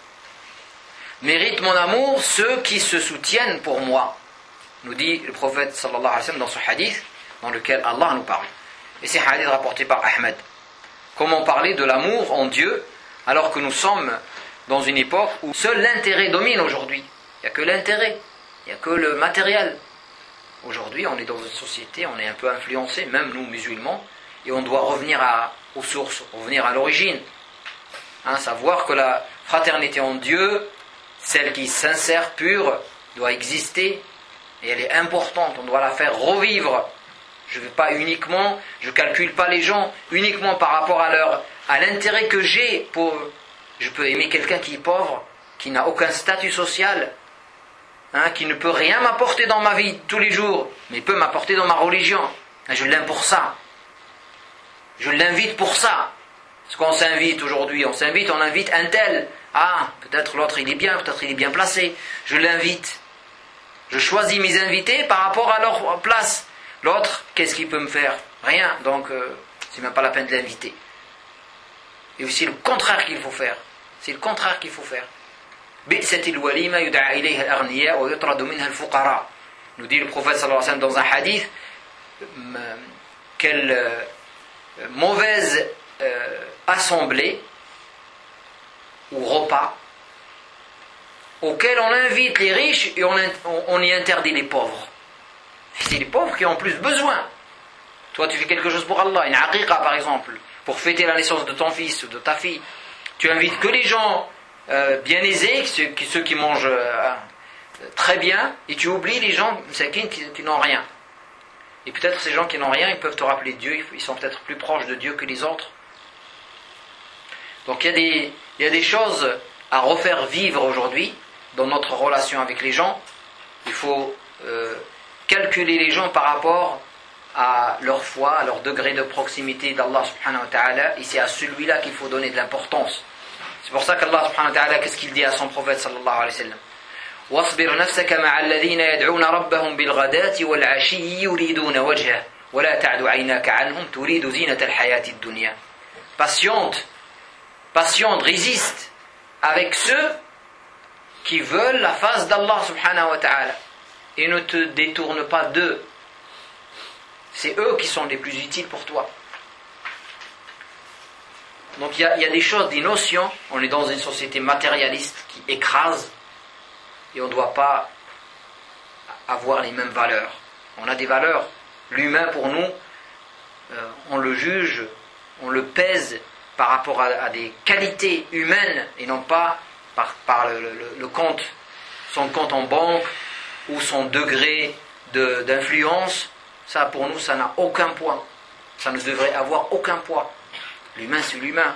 Mérite mon amour ceux qui se soutiennent pour moi, nous dit le prophète sallallahu alayhi wa sallam dans ce hadith dans lequel Allah nous parle. Et c'est un hadith rapporté par Ahmed. Comment parler de l'amour en Dieu alors que nous sommes dans une époque où seul l'intérêt domine aujourd'hui. Il n'y a que l'intérêt, il n'y a que le matériel. Aujourd'hui, on est dans une société, on est un peu influencé, même nous musulmans, et on doit revenir à, aux sources, revenir à l'origine. Hein, savoir que la fraternité en Dieu, celle qui est sincère, pure, doit exister. Et elle est importante, on doit la faire revivre. Je ne vais pas uniquement, je ne calcule pas les gens uniquement par rapport à leur, à l'intérêt que j'ai pour. Je peux aimer quelqu'un qui est pauvre, qui n'a aucun statut social, hein, qui ne peut rien m'apporter dans ma vie tous les jours, mais il peut m'apporter dans ma religion. Je l'aime pour ça. Je l'invite pour ça. Parce qu'on s'invite aujourd'hui, on s'invite, on invite un tel. Ah, peut-être l'autre il est bien, peut-être il est bien placé. Je l'invite. Je choisis mes invités par rapport à leur place. L'autre, qu'est-ce qu'il peut me faire? Rien, donc euh, c'est même pas la peine de l'inviter. Et aussi le contraire qu'il faut faire. C'est le contraire qu'il faut faire. Nous dit le prophète sallallahu alayhi wa sallam dans un hadith, quelle euh, mauvaise euh, assemblée ou repas auquel on invite les riches et on, on, on y interdit les pauvres. C'est les pauvres qui ont plus besoin. Toi, tu fais quelque chose pour Allah, une aqiqa par exemple, pour fêter la naissance de ton fils ou de ta fille. Tu invites que les gens euh, bien aisés, ceux qui, ceux qui mangent euh, très bien, et tu oublies les gens qui, qui n'ont rien. Et peut-être ces gens qui n'ont rien, ils peuvent te rappeler Dieu, ils sont peut-être plus proches de Dieu que les autres. Donc il y a des, il y a des choses à refaire vivre aujourd'hui dans notre relation avec les gens. Il faut euh, calculer les gens par rapport à leur foi, à leur degré de proximité d'Allah subhanahu wa ta'ala, et c'est à celui-là qu'il faut donner de l'importance. C'est pour ça qu'Allah subhanahu wa ta'ala, qu'est-ce qu'il dit à son prophète sallallahu alayhi wa sallam? واصبر نفسك مع الذين يدعون ربهم بالغداة والعشي يريدون وجهه ولا تعد عيناك عنهم تريد زينة الحياة الدنيا. Patiente, patiente, résiste avec ceux qui veulent la face d'Allah subhanahu wa ta'ala et ne te détourne pas d'eux. C'est eux qui sont les plus utiles pour toi. Donc il y a, il y a des choses, des notions. On est dans une société matérialiste qui écrase et on ne doit pas avoir les mêmes valeurs. On a des valeurs. L'humain pour nous, euh, on le juge, on le pèse par rapport à, à des qualités humaines et non pas par, par le, le, le compte, son compte en banque ou son degré de, d'influence. Ça pour nous, ça n'a aucun poids. Ça ne devrait avoir aucun poids. L'humain c'est l'humain.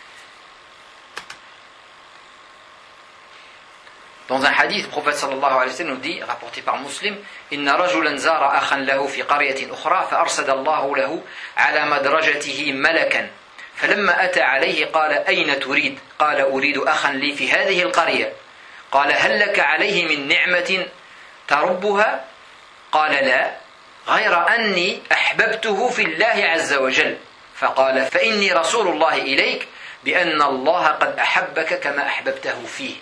Dans un hadith, le prophète sallallahu alayhi wa sallam nous dit, rapporté par Muslim, Inna rajulan zara akhan lahu fi qaryatin ukhra fa arsada Allahu lahu ala madrajatihi malakan. فلما أتى عليه قال أين تريد؟ قال أريد أخا لي في هذه القرية. قال هل لك عليه من نعمة تربها؟ قال لا غير أني أحببته في الله عز وجل. فقال فإني رسول الله إليك بأن الله قد أحبك كما أحببته فيه.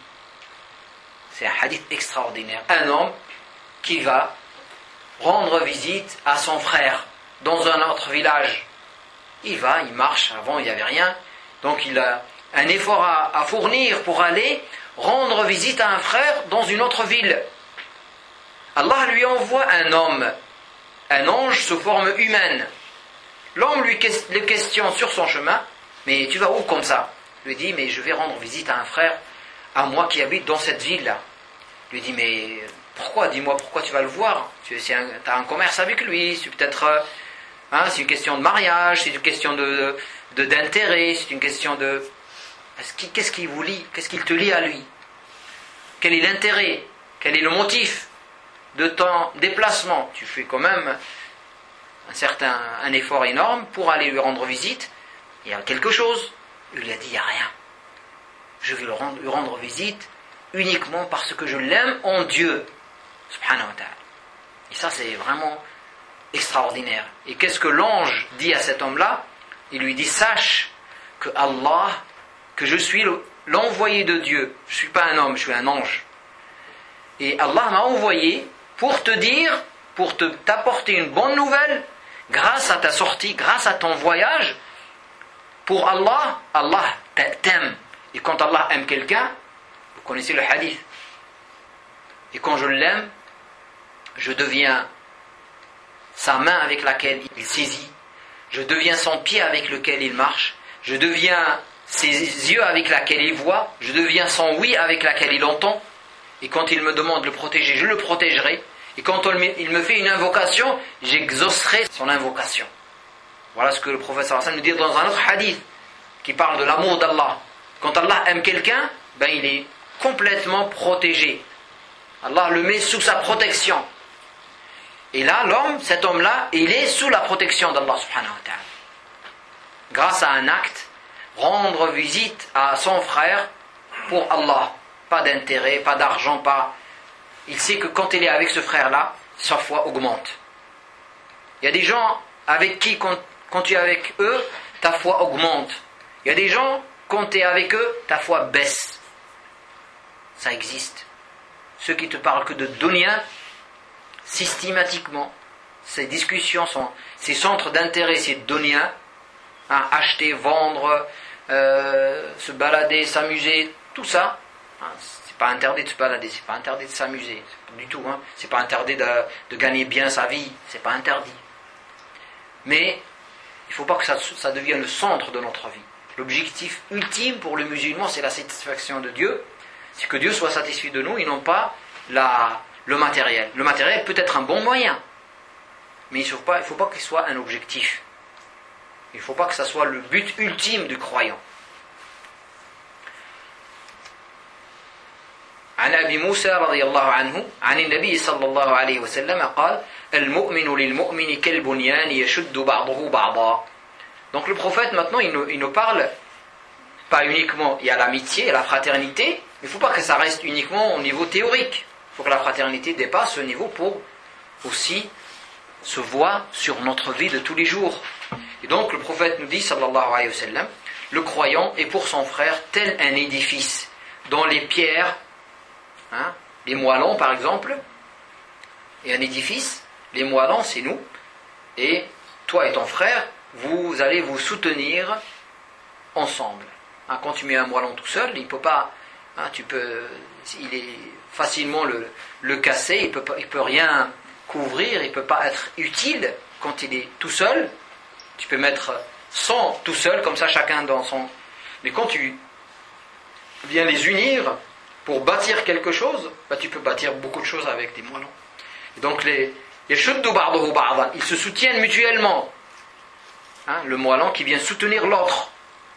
C'est un hadith extraordinaire. Un homme qui va rendre visite à son frère dans un autre village. Il va, il marche, avant il n'y avait rien. Donc il a un effort à, à fournir pour aller rendre visite à un frère dans une autre ville. Allah lui envoie un homme, un ange sous forme humaine. L'homme lui le questionne sur son chemin. Mais tu vas où comme ça? Il lui dit, mais je vais rendre visite à un frère à moi qui habite dans cette ville-là. Il lui dit, mais pourquoi? Dis-moi pourquoi tu vas le voir. Tu as un commerce avec lui, c'est peut-être... Hein, c'est une question de mariage, c'est une question de, de, d'intérêt, c'est une question de... Qu'est-ce qu'il vous lie? Qu'est-ce qu'il te lie à lui? Quel est l'intérêt? Quel est le motif de ton déplacement? Tu fais quand même un certain un effort énorme pour aller lui rendre visite. Il y a quelque chose. Il lui a dit, il n'y a rien. Je vais lui rendre, lui rendre visite uniquement parce que je l'aime en Dieu. Subhanahu wa ta'ala. Et ça, c'est vraiment extraordinaire. Et qu'est-ce que l'ange dit à cet homme-là? Il lui dit, sache que Allah, que je suis l'envoyé de Dieu. Je ne suis pas un homme, je suis un ange. Et Allah m'a envoyé pour te dire, pour te, t'apporter une bonne nouvelle, grâce à ta sortie, grâce à ton voyage. Pour Allah, Allah t'aime. Et quand Allah aime quelqu'un, vous connaissez le hadith. Et quand je l'aime, je deviens sa main avec laquelle il saisit, je deviens son pied avec lequel il marche, je deviens ses yeux avec lesquels il voit, je deviens son oui avec lequel il entend, et quand il me demande de le protéger, je le protégerai, et quand il me fait une invocation, j'exaucerai son invocation. Voilà ce que le prophète sallallahu alayhi wa sallam nous dit dans un autre hadith, qui parle de l'amour d'Allah. Quand Allah aime quelqu'un, ben il est complètement protégé. Allah le met sous sa protection. Et là, l'homme, cet homme-là, il est sous la protection d'Allah subhanahu wa ta'ala. Grâce à un acte, rendre visite à son frère pour Allah. Pas d'intérêt, pas d'argent, pas... Il sait que quand il est avec ce frère-là, sa foi augmente. Il y a des gens avec qui, quand, quand tu es avec eux, ta foi augmente. Il y a des gens, quand tu es avec eux, ta foi baisse. Ça existe. Ceux qui te parlent que de dunya, systématiquement, ces discussions sont, ces centres d'intérêt, c'est dunya, hein, acheter, vendre, euh, se balader, s'amuser, tout ça, hein, c'est pas interdit de se balader, c'est pas interdit de s'amuser, du tout, hein, c'est pas interdit de, de gagner bien sa vie, c'est pas interdit. Mais il ne faut pas que ça, ça devienne le centre de notre vie. L'objectif ultime pour le musulman, c'est la satisfaction de Dieu, c'est que Dieu soit satisfait de nous et non pas la, le matériel. Le matériel peut être un bon moyen, mais il ne faut pas, il faut pas qu'il soit un objectif. Il ne faut pas que ça soit le but ultime du croyant. عن أبي موسى رضي الله عنه عن النبي صلى الله عليه وسلم قال المؤمن للمؤمن كالبنيان يشد بعضه بعضا. Donc le prophète maintenant il nous, il nous parle pas uniquement, il y a l'amitié et la fraternité, mais il ne faut pas que ça reste uniquement au niveau théorique. Il faut que la fraternité dépasse ce niveau pour aussi se voir sur notre vie de tous les jours. Et donc le prophète nous dit sallallahu alayhi wa sallam, le croyant est pour son frère tel un édifice dont les pierres, hein, les moellons par exemple, et un édifice, les moellons c'est nous, et toi et ton frère, vous allez vous soutenir ensemble. Hein, quand tu mets un moellon tout seul, il peut pas, hein, tu peux, il est facilement le, le casser, il peut pas, il peut rien couvrir, il peut pas être utile quand il est tout seul. Tu peux mettre cent tout seul, comme ça chacun dans son. Mais quand tu viens les unir pour bâtir quelque chose, bah, tu peux bâtir beaucoup de choses avec des moellons. Et donc les les shuddu ba'duhu ba'dan, ils se soutiennent mutuellement. Hein, le moellon qui vient soutenir l'autre.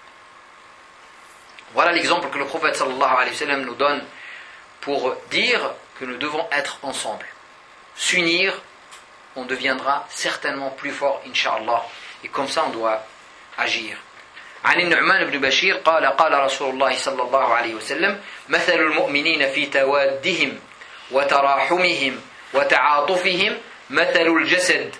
Voilà l'exemple que le prophète sallallahu alayhi wa sallam nous donne pour dire que nous devons être ensemble. S'unir, on deviendra certainement plus fort, Inch'Allah. Et comme ça, on doit agir. عن النعمان بن بشير قال قال رسول الله صلى الله عليه وسلم مثل المؤمنين في توادهم وتراحمهم وتعاطفهم مثل الجسد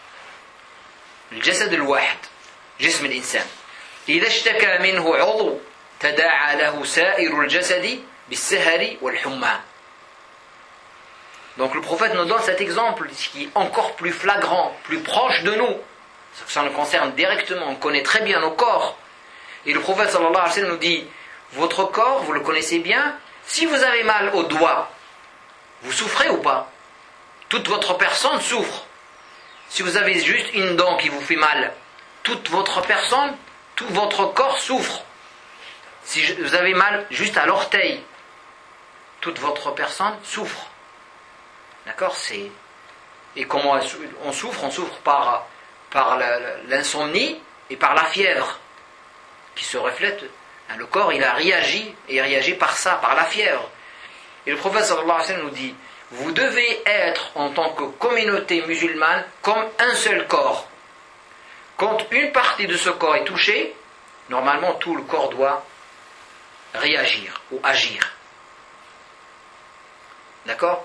الجسد الواحد جسم الإنسان إذا اشتكى منه عضو تداعى له سائر الجسد بالسهر والحمى. Donc le prophète nous donne cet exemple qui est encore plus flagrant, plus proche de nous. Ça nous concerne directement, on connaît très bien nos corps. Et le prophète sallallahu alayhi wa sallam nous dit, votre corps, vous le connaissez bien, si vous avez mal au doigt, vous souffrez ou pas? Toute votre personne souffre. Si vous avez juste une dent qui vous fait mal, toute votre personne, tout votre corps souffre. Si vous avez mal juste à l'orteil, toute votre personne souffre. D'accord? C'est... Et comment on souffre? On souffre par, par l'insomnie et par la fièvre qui se reflète. Le corps, il a réagi, et il réagit par ça, par la fièvre. Et le prophète sallallahu alayhi wa sallam nous dit, vous devez être en tant que communauté musulmane comme un seul corps. Quand une partie de ce corps est touchée, normalement tout le corps doit réagir ou agir. D'accord?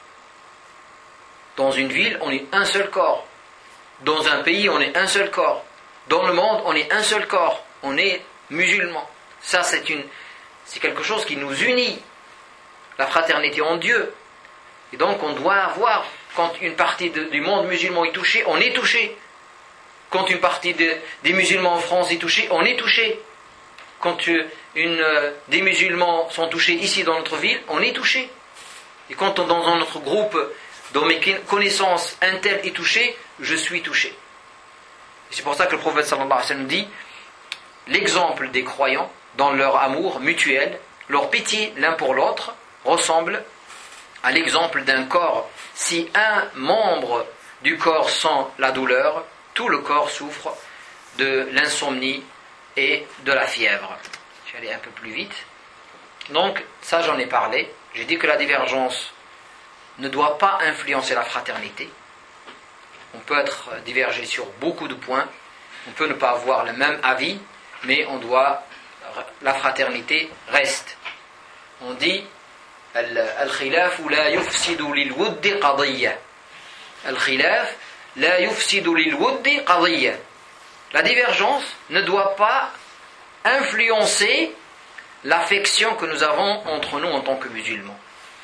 Dans une ville, on est un seul corps. Dans un pays, on est un seul corps. Dans le monde, on est un seul corps. On est musulmans. Ça, c'est une, c'est quelque chose qui nous unit. La fraternité en Dieu. Et donc, on doit avoir, quand une partie de, du monde musulman est touchée, on est touché. Quand une partie de, des musulmans en France est touchée, on est touché. Quand une, euh, des musulmans sont touchés ici dans notre ville, on est touché. Et quand on, dans notre groupe, dans mes connaissances, un tel est touché, je suis touché. Et c'est pour ça que le prophète sallallahu alayhi wa sallam dit, l'exemple des croyants dans leur amour mutuel, leur pitié l'un pour l'autre, ressemble à l'exemple d'un corps. Si un membre du corps sent la douleur, tout le corps souffre de l'insomnie et de la fièvre. Je vais aller un peu plus vite. Donc, ça j'en ai parlé. J'ai dit que la divergence ne doit pas influencer la fraternité. On peut être divergé sur beaucoup de points. On peut ne pas avoir le même avis, mais on doit, la fraternité reste. On dit Al-khilaf la yufsidu lil-wuddi qadiyya. Al-khilaf la yufsidu lil-wuddi qadiyya. La divergence ne doit pas influencer l'affection que nous avons entre nous en tant que musulmans.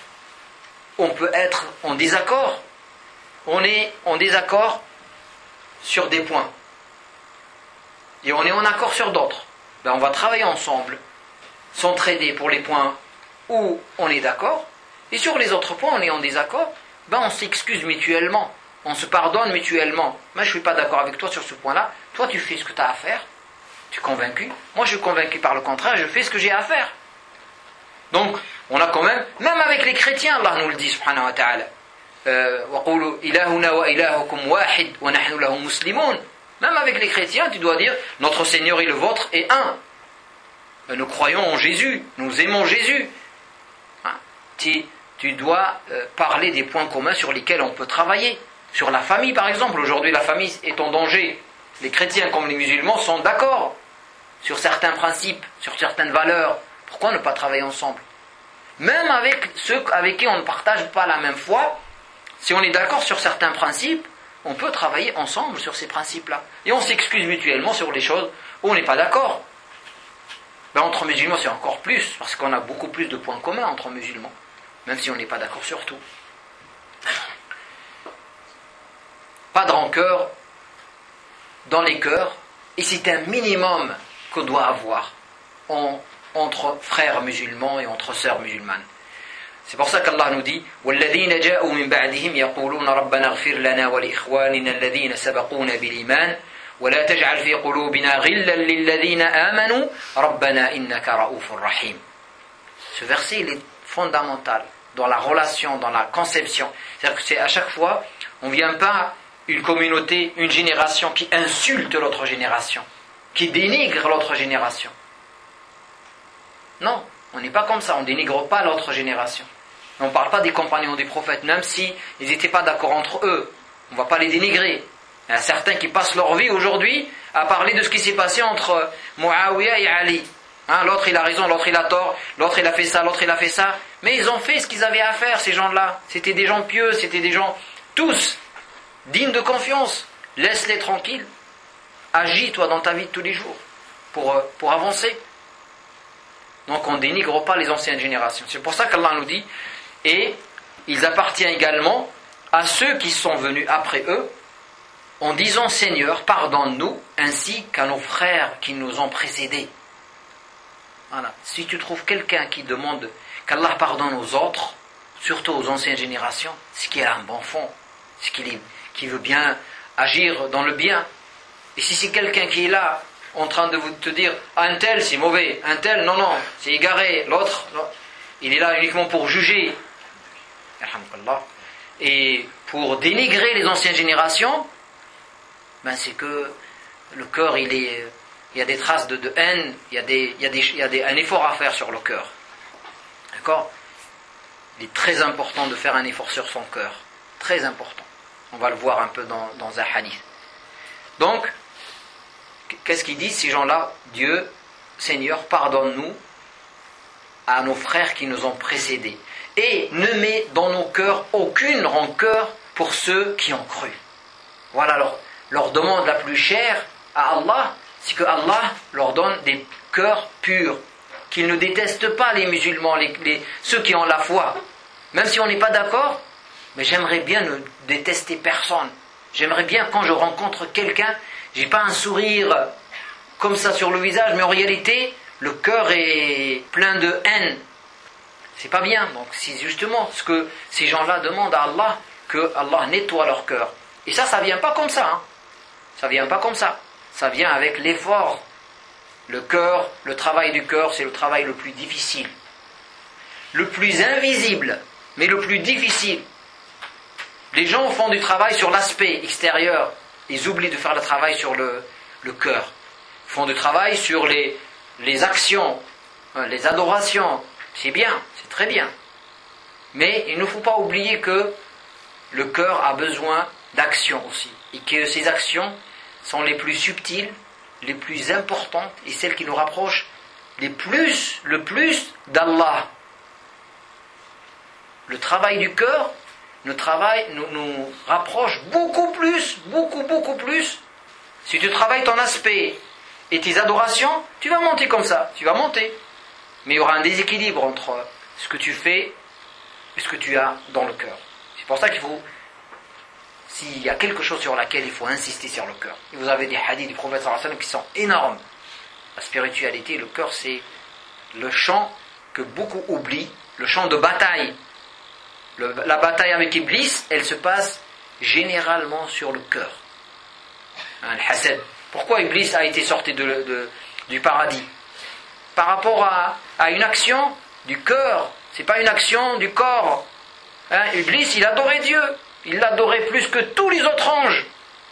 On peut être en désaccord. On est en désaccord sur des points. Et on est en accord sur d'autres. Ben, on va travailler ensemble, s'entraider pour les points où on est d'accord. Et sur les autres points, on est en désaccord. Ben, on s'excuse mutuellement. On se pardonne mutuellement. Moi, je ne suis pas d'accord avec toi sur ce point-là. Toi, tu fais ce que tu as à faire. Tu es convaincu. Moi, je suis convaincu par le contraire. Je fais ce que j'ai à faire. Donc, on a quand même, même avec les chrétiens, Allah nous le dit, subhanahu wa ta'ala. وَقُولُوا إِلَهُنَا وَإِلَهُكُمْ وَاحِدٌ وَنَحْنُ لَهُ مُسْلِمُونَ. Même avec les chrétiens, tu dois dire notre Seigneur et le vôtre est un. Nous croyons en Jésus, nous aimons Jésus. Hein? Tu, tu dois euh, parler des points communs sur lesquels on peut travailler. Sur la famille par exemple, aujourd'hui la famille est en danger. Les chrétiens comme les musulmans sont d'accord sur certains principes, sur certaines valeurs. Pourquoi ne pas travailler ensemble? Même avec ceux avec qui on ne partage pas la même foi, si on est d'accord sur certains principes, on peut travailler ensemble sur ces principes-là. Et on s'excuse mutuellement sur les choses où on n'est pas d'accord. Ben, entre musulmans, c'est encore plus, parce qu'on a beaucoup plus de points communs entre musulmans, même si on n'est pas d'accord sur tout. Pas de rancœur dans les cœurs, et c'est un minimum qu'on doit avoir en, entre frères musulmans et entre sœurs musulmanes. C'est pour ça qu'Allah nous dit وَالَّذِينَ جَاءُوا مِنْ بَعْدِهِمْ يَقُولُونَ رَبَّنَا اغْفِرْ لَنَا وَلِإِخْوَانِنَا الَّذِينَ سَبَقُونَا بِالْإِيمَانِ وَلَا تَجْعَلْ فِي قُلُوبِنَا غِلًّا لِلَّذِينَ آمَنُوا رَبَّنَا إِنَّكَ رَءُوفٌ رَحِيمٌ. Ce verset il est fondamental dans la relation, dans la conception. C'est-à-dire que c'est à chaque fois, on ne vient pas une communauté, une génération qui insulte l'autre génération, qui dénigre l'autre génération. Non, on n'est pas comme ça, on ne dénigre pas l'autre génération. On ne parle pas des compagnons des prophètes, même si ils n'étaient pas d'accord entre eux. On ne va pas les dénigrer. Il y a certains qui passent leur vie aujourd'hui à parler de ce qui s'est passé entre Muawiyah et Ali. Hein, l'autre il a raison, l'autre il a tort, l'autre il a fait ça, l'autre il a fait ça. Mais ils ont fait ce qu'ils avaient à faire, ces gens-là. C'était des gens pieux, c'était des gens, tous, dignes de confiance. Laisse-les tranquilles. Agis toi dans ta vie de tous les jours pour, pour avancer. Donc on ne dénigre pas les anciennes générations. C'est pour ça qu'Allah nous dit, et ils appartiennent également à ceux qui sont venus après eux, en disant Seigneur, pardonne-nous, ainsi qu'à nos frères qui nous ont précédés. Voilà. Si tu trouves quelqu'un qui demande qu'Allah pardonne aux autres, surtout aux anciennes générations, c'est qu'il a un bon fond, c'est qu'il est, qu'il veut bien agir dans le bien. Et si c'est quelqu'un qui est là, en train de vous te dire un tel c'est mauvais, un tel non non c'est égaré, l'autre il est là uniquement pour juger et pour dénigrer les anciennes générations, ben c'est que le cœur il est, il y a des traces de, de haine, il y a des, il y a des, il y a des, un effort à faire sur le cœur, d'accord. Il est très important de faire un effort sur son cœur, très important. On va le voir un peu dans, dans un hadith. Donc qu'est-ce qu'ils disent ces gens-là? Dieu, Seigneur, pardonne-nous à nos frères qui nous ont précédés. Et ne mets dans nos cœurs aucune rancœur pour ceux qui ont cru. Voilà leur, leur demande la plus chère à Allah, c'est que Allah leur donne des cœurs purs, qu'ils ne détestent pas les musulmans, les, les, ceux qui ont la foi. Même si on n'est pas d'accord, mais j'aimerais bien ne détester personne. J'aimerais bien quand je rencontre quelqu'un, j'ai pas un sourire comme ça sur le visage, mais en réalité, le cœur est plein de haine. C'est pas bien. Donc c'est justement ce que ces gens-là demandent à Allah, que Allah nettoie leur cœur. Et ça, ça vient pas comme ça. Hein. Ça vient pas comme ça. Ça vient avec l'effort. Le cœur, le travail du cœur, c'est le travail le plus difficile. Le plus invisible, mais le plus difficile. Les gens font du travail sur l'aspect extérieur. Ils oublient de faire le travail sur le, le cœur. Ils font du travail sur les, les actions, les adorations. C'est bien, c'est très bien. Mais il ne faut pas oublier que le cœur a besoin d'actions aussi. Et que ces actions sont les plus subtiles, les plus importantes et celles qui nous rapprochent les plus, le plus d'Allah. Le travail du cœur nous, travaille, nous, nous rapproche beaucoup plus, beaucoup, beaucoup plus. Si tu travailles ton aspect et tes adorations, tu vas monter comme ça, tu vas monter. Mais il y aura un déséquilibre entre ce que tu fais et ce que tu as dans le cœur. C'est pour ça qu'il faut, s'il y a quelque chose sur laquelle il faut insister sur le cœur. Et vous avez des hadiths du prophète sallallahu alayhi wa sallam qui sont énormes. La spiritualité, le cœur, c'est le champ que beaucoup oublient, le champ de bataille. Le, la bataille avec Iblis, elle se passe généralement sur le cœur. Hein, le hasad. Pourquoi Iblis a été sorti de, de, du paradis? Par rapport à, à une action du cœur. C'est pas une action du corps. Hein, Iblis, il adorait Dieu. Il l'adorait plus que tous les autres anges.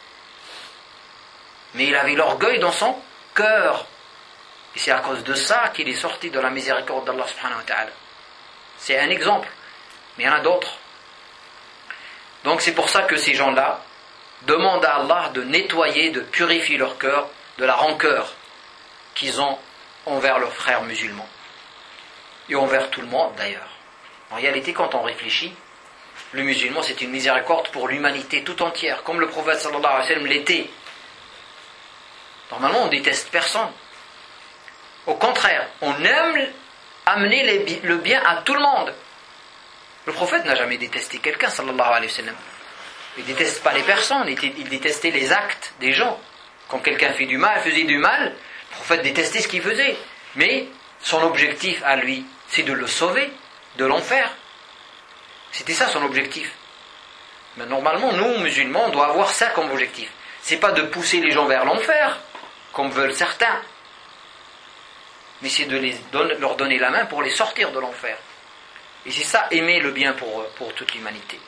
Mais il avait l'orgueil dans son cœur. Et c'est à cause de ça qu'il est sorti de la miséricorde d'Allah subhanahu wa ta'ala. C'est un exemple. Mais il y en a d'autres. Donc c'est pour ça que ces gens-là demandent à Allah de nettoyer, de purifier leur cœur de la rancœur qu'ils ont envers leurs frères musulmans. Et envers tout le monde d'ailleurs. En réalité, quand on réfléchit, le musulman c'est une miséricorde pour l'humanité tout entière, comme le prophète sallallahu alayhi wa sallam l'était. Normalement, on déteste personne. Au contraire, on aime amener les, le bien à tout le monde. Le prophète n'a jamais détesté quelqu'un, sallallahu alayhi wa sallam. Il ne déteste pas les personnes, il détestait les actes des gens. Quand quelqu'un fait du mal, faisait du mal, le prophète détestait ce qu'il faisait. Mais son objectif à lui, c'est de le sauver de l'enfer. C'était ça son objectif. Mais normalement, nous, musulmans, on doit avoir ça comme objectif. C'est pas de pousser les gens vers l'enfer, comme veulent certains. Mais c'est de les don- leur donner la main pour les sortir de l'enfer. Et c'est ça, aimer le bien pour, pour toute l'humanité.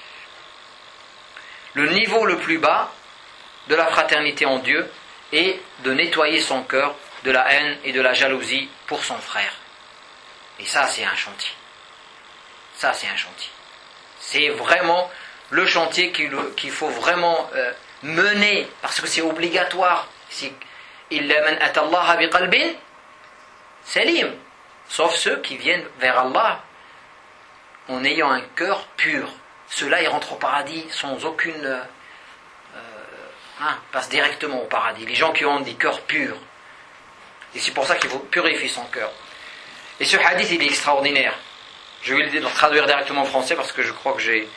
Le niveau le plus bas de la fraternité en Dieu est de nettoyer son cœur de la haine et de la jalousie pour son frère. Et ça, c'est un chantier. Ça, c'est un chantier. C'est vraiment le chantier qu'il, qu'il faut vraiment euh, mener, parce que c'est obligatoire. C'est illa man atallaha biqalbin salim, sauf ceux qui viennent vers Allah en ayant un cœur pur. Ceux-là, ils rentrent au paradis sans aucune... Euh, hein, passent directement au paradis. Les gens qui ont des cœurs purs. Et c'est pour ça qu'il faut purifier son cœur. Et ce hadith, il est extraordinaire. Je vais le traduire directement en français parce que je crois que j'ai...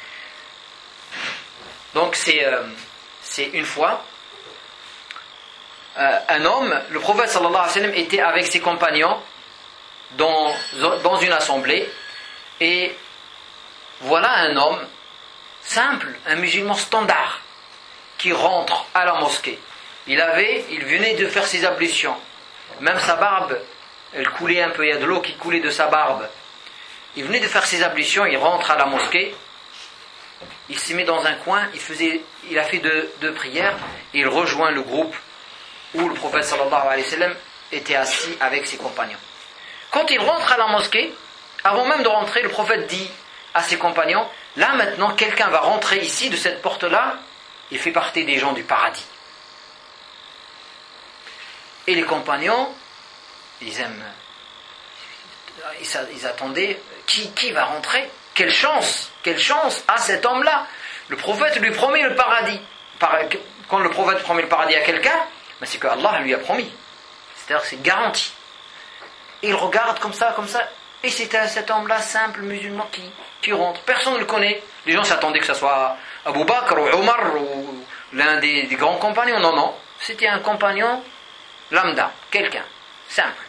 Donc c'est, euh, c'est une fois, euh, un homme, le prophète sallallahu alayhi wa sallam était avec ses compagnons dans, dans une assemblée, et voilà un homme simple, un musulman standard, qui rentre à la mosquée. Il avait, il venait de faire ses ablutions. Même sa barbe, elle coulait un peu, il y a de l'eau qui coulait de sa barbe. Il venait de faire ses ablutions, il rentre à la mosquée, il s'est mis dans un coin, il, faisait, il a fait deux, deux prières, et il rejoint le groupe où le prophète sallallahu alayhi wa sallam était assis avec ses compagnons. Quand il rentre à la mosquée, avant même de rentrer, le prophète dit à ses compagnons, là maintenant quelqu'un va rentrer ici de cette porte-là, il fait partie des gens du paradis. Et les compagnons, ils aiment, ils attendaient, qui, qui va rentrer? Quelle chance, quelle chance à cet homme-là. Le prophète lui promet le paradis. Quand le prophète promet le paradis à quelqu'un, ben c'est que Allah lui a promis. C'est-à-dire que c'est garanti. Et il regarde comme ça, comme ça, et c'est cet homme-là, simple musulman, qui, qui rentre. Personne ne le connaît. Les gens s'attendaient que ce soit Abu Bakr ou Omar ou l'un des, des grands compagnons. Non, non. C'était un compagnon lambda, quelqu'un, simple.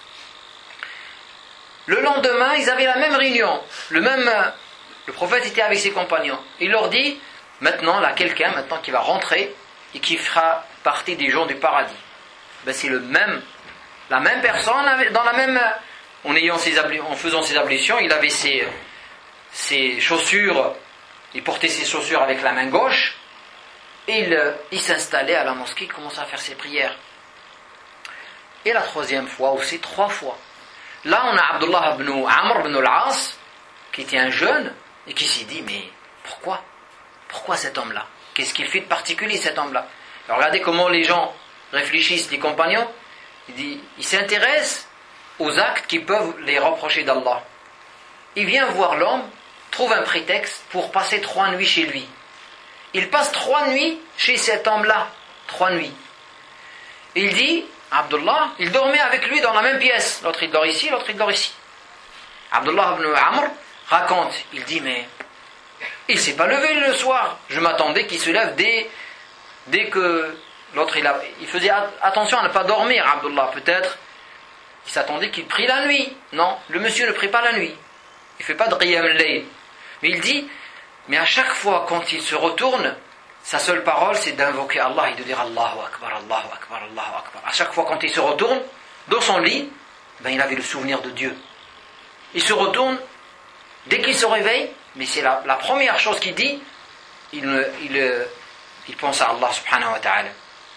Le lendemain, ils avaient la même réunion. Le même, le prophète était avec ses compagnons. Il leur dit, maintenant, là, quelqu'un maintenant qui va rentrer et qui fera partie des gens du paradis. Ben, c'est le même, la même personne, dans la même, en, ayant ses ablu, en faisant ses ablutions, il avait ses, ses chaussures, il portait ses chaussures avec la main gauche, et il, il s'installait à la mosquée, il commençait à faire ses prières. Et la troisième fois aussi, trois fois. Là, on a Abdullah ibn Amr ibn al-As, qui était un jeune, et qui s'est dit, mais pourquoi Pourquoi cet homme-là? Qu'est-ce qu'il fait de particulier, cet homme-là? Alors, regardez comment les gens réfléchissent, les compagnons. Il dit, il s'intéresse aux actes qui peuvent les reprocher d'Allah. Il vient voir l'homme, trouve un prétexte pour passer trois nuits chez lui. Il passe trois nuits chez cet homme-là. Trois nuits. Il dit, Abdullah, il dormait avec lui dans la même pièce. L'autre il dort ici, l'autre il dort ici. Abdullah ibn Amr raconte, il dit, mais il ne s'est pas levé le soir. Je m'attendais qu'il se lève dès, dès que l'autre il, a, il faisait attention à ne pas dormir, Abdullah. Peut-être il s'attendait qu'il prie la nuit. Non, le monsieur ne prie pas la nuit. Il ne fait pas de qiyam al-layl. Mais il dit, mais à chaque fois quand il se retourne, sa seule parole, c'est d'invoquer Allah et de dire Allahu Akbar, Allahu Akbar, Allahu Akbar. À chaque fois quand il se retourne, dans son lit, ben il avait le souvenir de Dieu. Il se retourne, dès qu'il se réveille, mais c'est la, la première chose qu'il dit, il, il, il pense à Allah subhanahu wa ta'ala.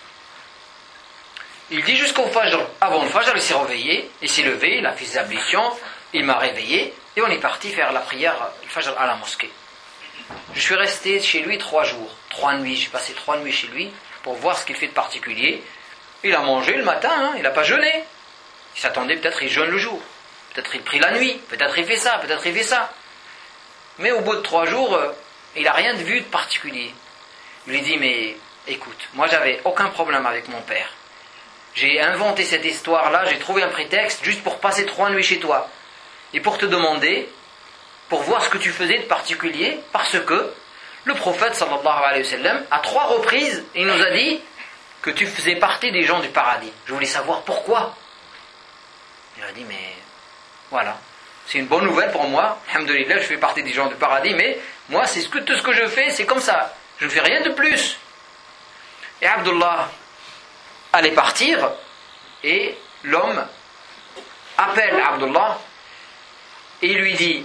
Il dit jusqu'au Fajr. Avant le Fajr, il s'est réveillé, il s'est levé, il a fait ses ablutions, il m'a réveillé, et on est parti faire la prière, le Fajr à la mosquée. Je suis resté chez lui trois jours, trois nuits, j'ai passé trois nuits chez lui, pour voir ce qu'il fait de particulier. Il a mangé le matin, hein, il n'a pas jeûné. Il s'attendait, peut-être il jeûne le jour, peut-être il prie la nuit, peut-être il fait ça, peut-être il fait ça. Mais au bout de trois jours, euh, il n'a rien de vu de particulier. Je lui ai dit, mais écoute, moi j'avais aucun problème avec mon père. J'ai inventé cette histoire-là, j'ai trouvé un prétexte juste pour passer trois nuits chez toi. Et pour te demander, pour voir ce que tu faisais de particulier, parce que le prophète sallallahu alayhi wa sallam, à trois reprises, il nous a dit que tu faisais partie des gens du paradis. Je voulais savoir pourquoi. Il a dit, mais voilà, c'est une bonne nouvelle pour moi. Alhamdulillah, je fais partie des gens du paradis, mais moi, c'est ce que, tout ce que je fais, c'est comme ça. Je ne fais rien de plus. Et Abdullah allait partir, et l'homme appelle Abdullah, et il lui dit,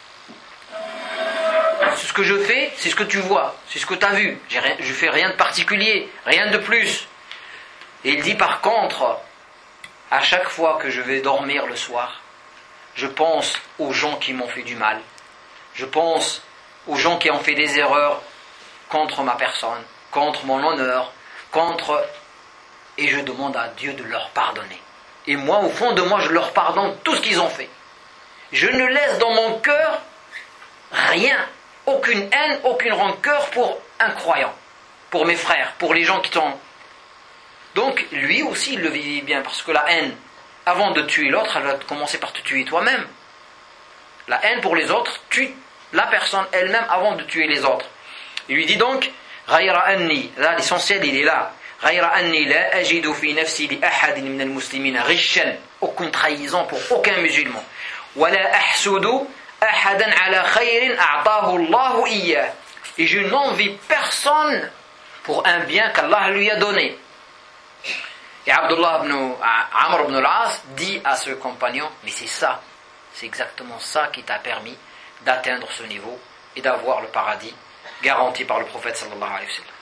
c'est ce que je fais, c'est ce que tu vois, c'est ce que tu as vu. J'ai rien, je fais rien de particulier, rien de plus. Et il dit par contre, à chaque fois que je vais dormir le soir, je pense aux gens qui m'ont fait du mal. Je pense aux gens qui ont fait des erreurs contre ma personne, contre mon honneur, contre... Et je demande à Dieu de leur pardonner. Et moi, au fond de moi, je leur pardonne tout ce qu'ils ont fait. Je ne laisse dans mon cœur rien, aucune haine, aucune rancœur pour un croyant, pour mes frères, pour les gens qui t'ont... Donc, lui aussi, il le vivait bien, parce que la haine, avant de tuer l'autre, elle va commencer par te tuer toi-même. La haine pour les autres tue la personne elle-même avant de tuer les autres. Il lui dit donc, Ghayra anni, là l'essentiel il est là, Ghayra anni la ajidu fi nafsi li ahadin min al-muslimina ghishan, aucune trahison pour aucun musulman. Wala ahsudu ahadan ala khayrin a'tahu Allahu iyyah. Et je n'envie personne pour un bien qu'Allah lui a donné. Et Abdullah ibn Amr ibn al-As dit à ce compagnon, mais c'est ça, c'est exactement ça qui t'a permis d'atteindre ce niveau et d'avoir le paradis garanti par le prophète sallallahu alayhi wa sallam.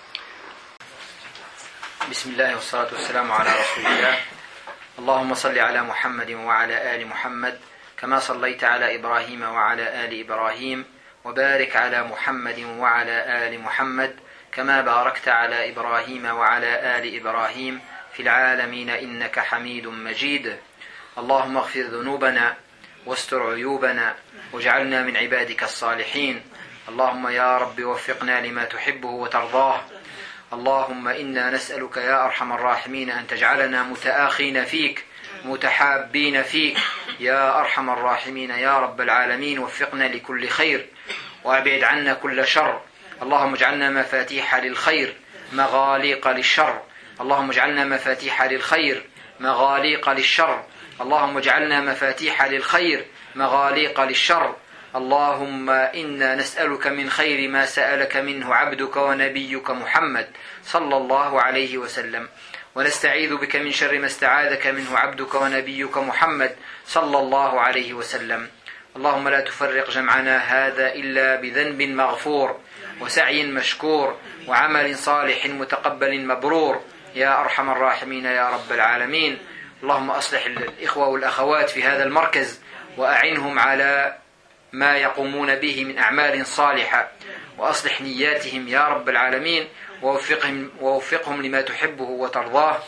Bismillah wa salatu wa salam ala rasulillah. Allahumma salli ala Muhammad wa ala ali Muhammad kama sallaita ala Ibrahim wa ala ali Ibrahim wa barik ala Muhammad wa ala ali Muhammad kama barakta ala Ibrahim wa ala ali Ibrahim في العالمين إنك حميد مجيد. اللهم اغفر ذنوبنا واستر عيوبنا واجعلنا من عبادك الصالحين. اللهم يا رب وفقنا لما تحبه وترضاه. اللهم إنا نسألك يا أرحم الراحمين أن تجعلنا متآخين فيك متحابين فيك يا أرحم الراحمين يا رب العالمين. وفقنا لكل خير وأبعد عنا كل شر. اللهم اجعلنا مفاتيح للخير مغاليق للشر. اللهم اجعلنا مفاتيح للخير مغاليق للشر. اللهم اجعلنا مفاتيح للخير مغاليق للشر. اللهم إنا نسألك من خير ما سألك منه عبدك ونبيك محمد صلى الله عليه وسلم ونستعيذ بك من شر ما استعاذك منه عبدك ونبيك محمد صلى الله عليه وسلم. اللهم لا تفرق جمعنا هذا إلا بذنب مغفور وسعي مشكور وعمل صالح متقبل مبرور يا أرحم الراحمين يا رب العالمين. اللهم أصلح الإخوة والأخوات في هذا المركز وأعنهم على ما يقومون به من أعمال صالحة وأصلح نياتهم يا رب العالمين ووفقهم, ووفقهم لما تحبه وترضاه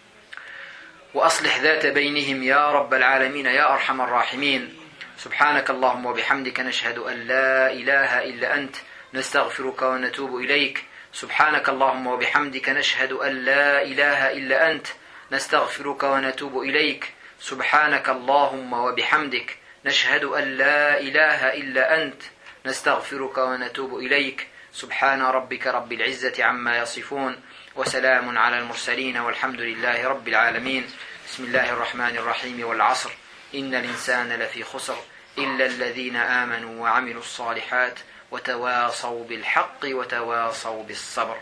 وأصلح ذات بينهم يا رب العالمين يا أرحم الراحمين. سبحانك اللهم وبحمدك نشهد أن لا إله إلا أنت نستغفرك ونتوب إليك. سبحانك اللهم وبحمدك نشهد أن لا إله إلا أنت نستغفرك ونتوب إليك. سبحانك اللهم وبحمدك نشهد أن لا إله إلا أنت نستغفرك ونتوب إليك. سبحان ربك رب العزة عما يصفون وسلام على المرسلين والحمد لله رب العالمين. بسم الله الرحمن الرحيم. والعصر إن الإنسان لفي خسر إلا الذين آمنوا وعملوا الصالحات وتواصوا بالحق وتواصوا بالصبر.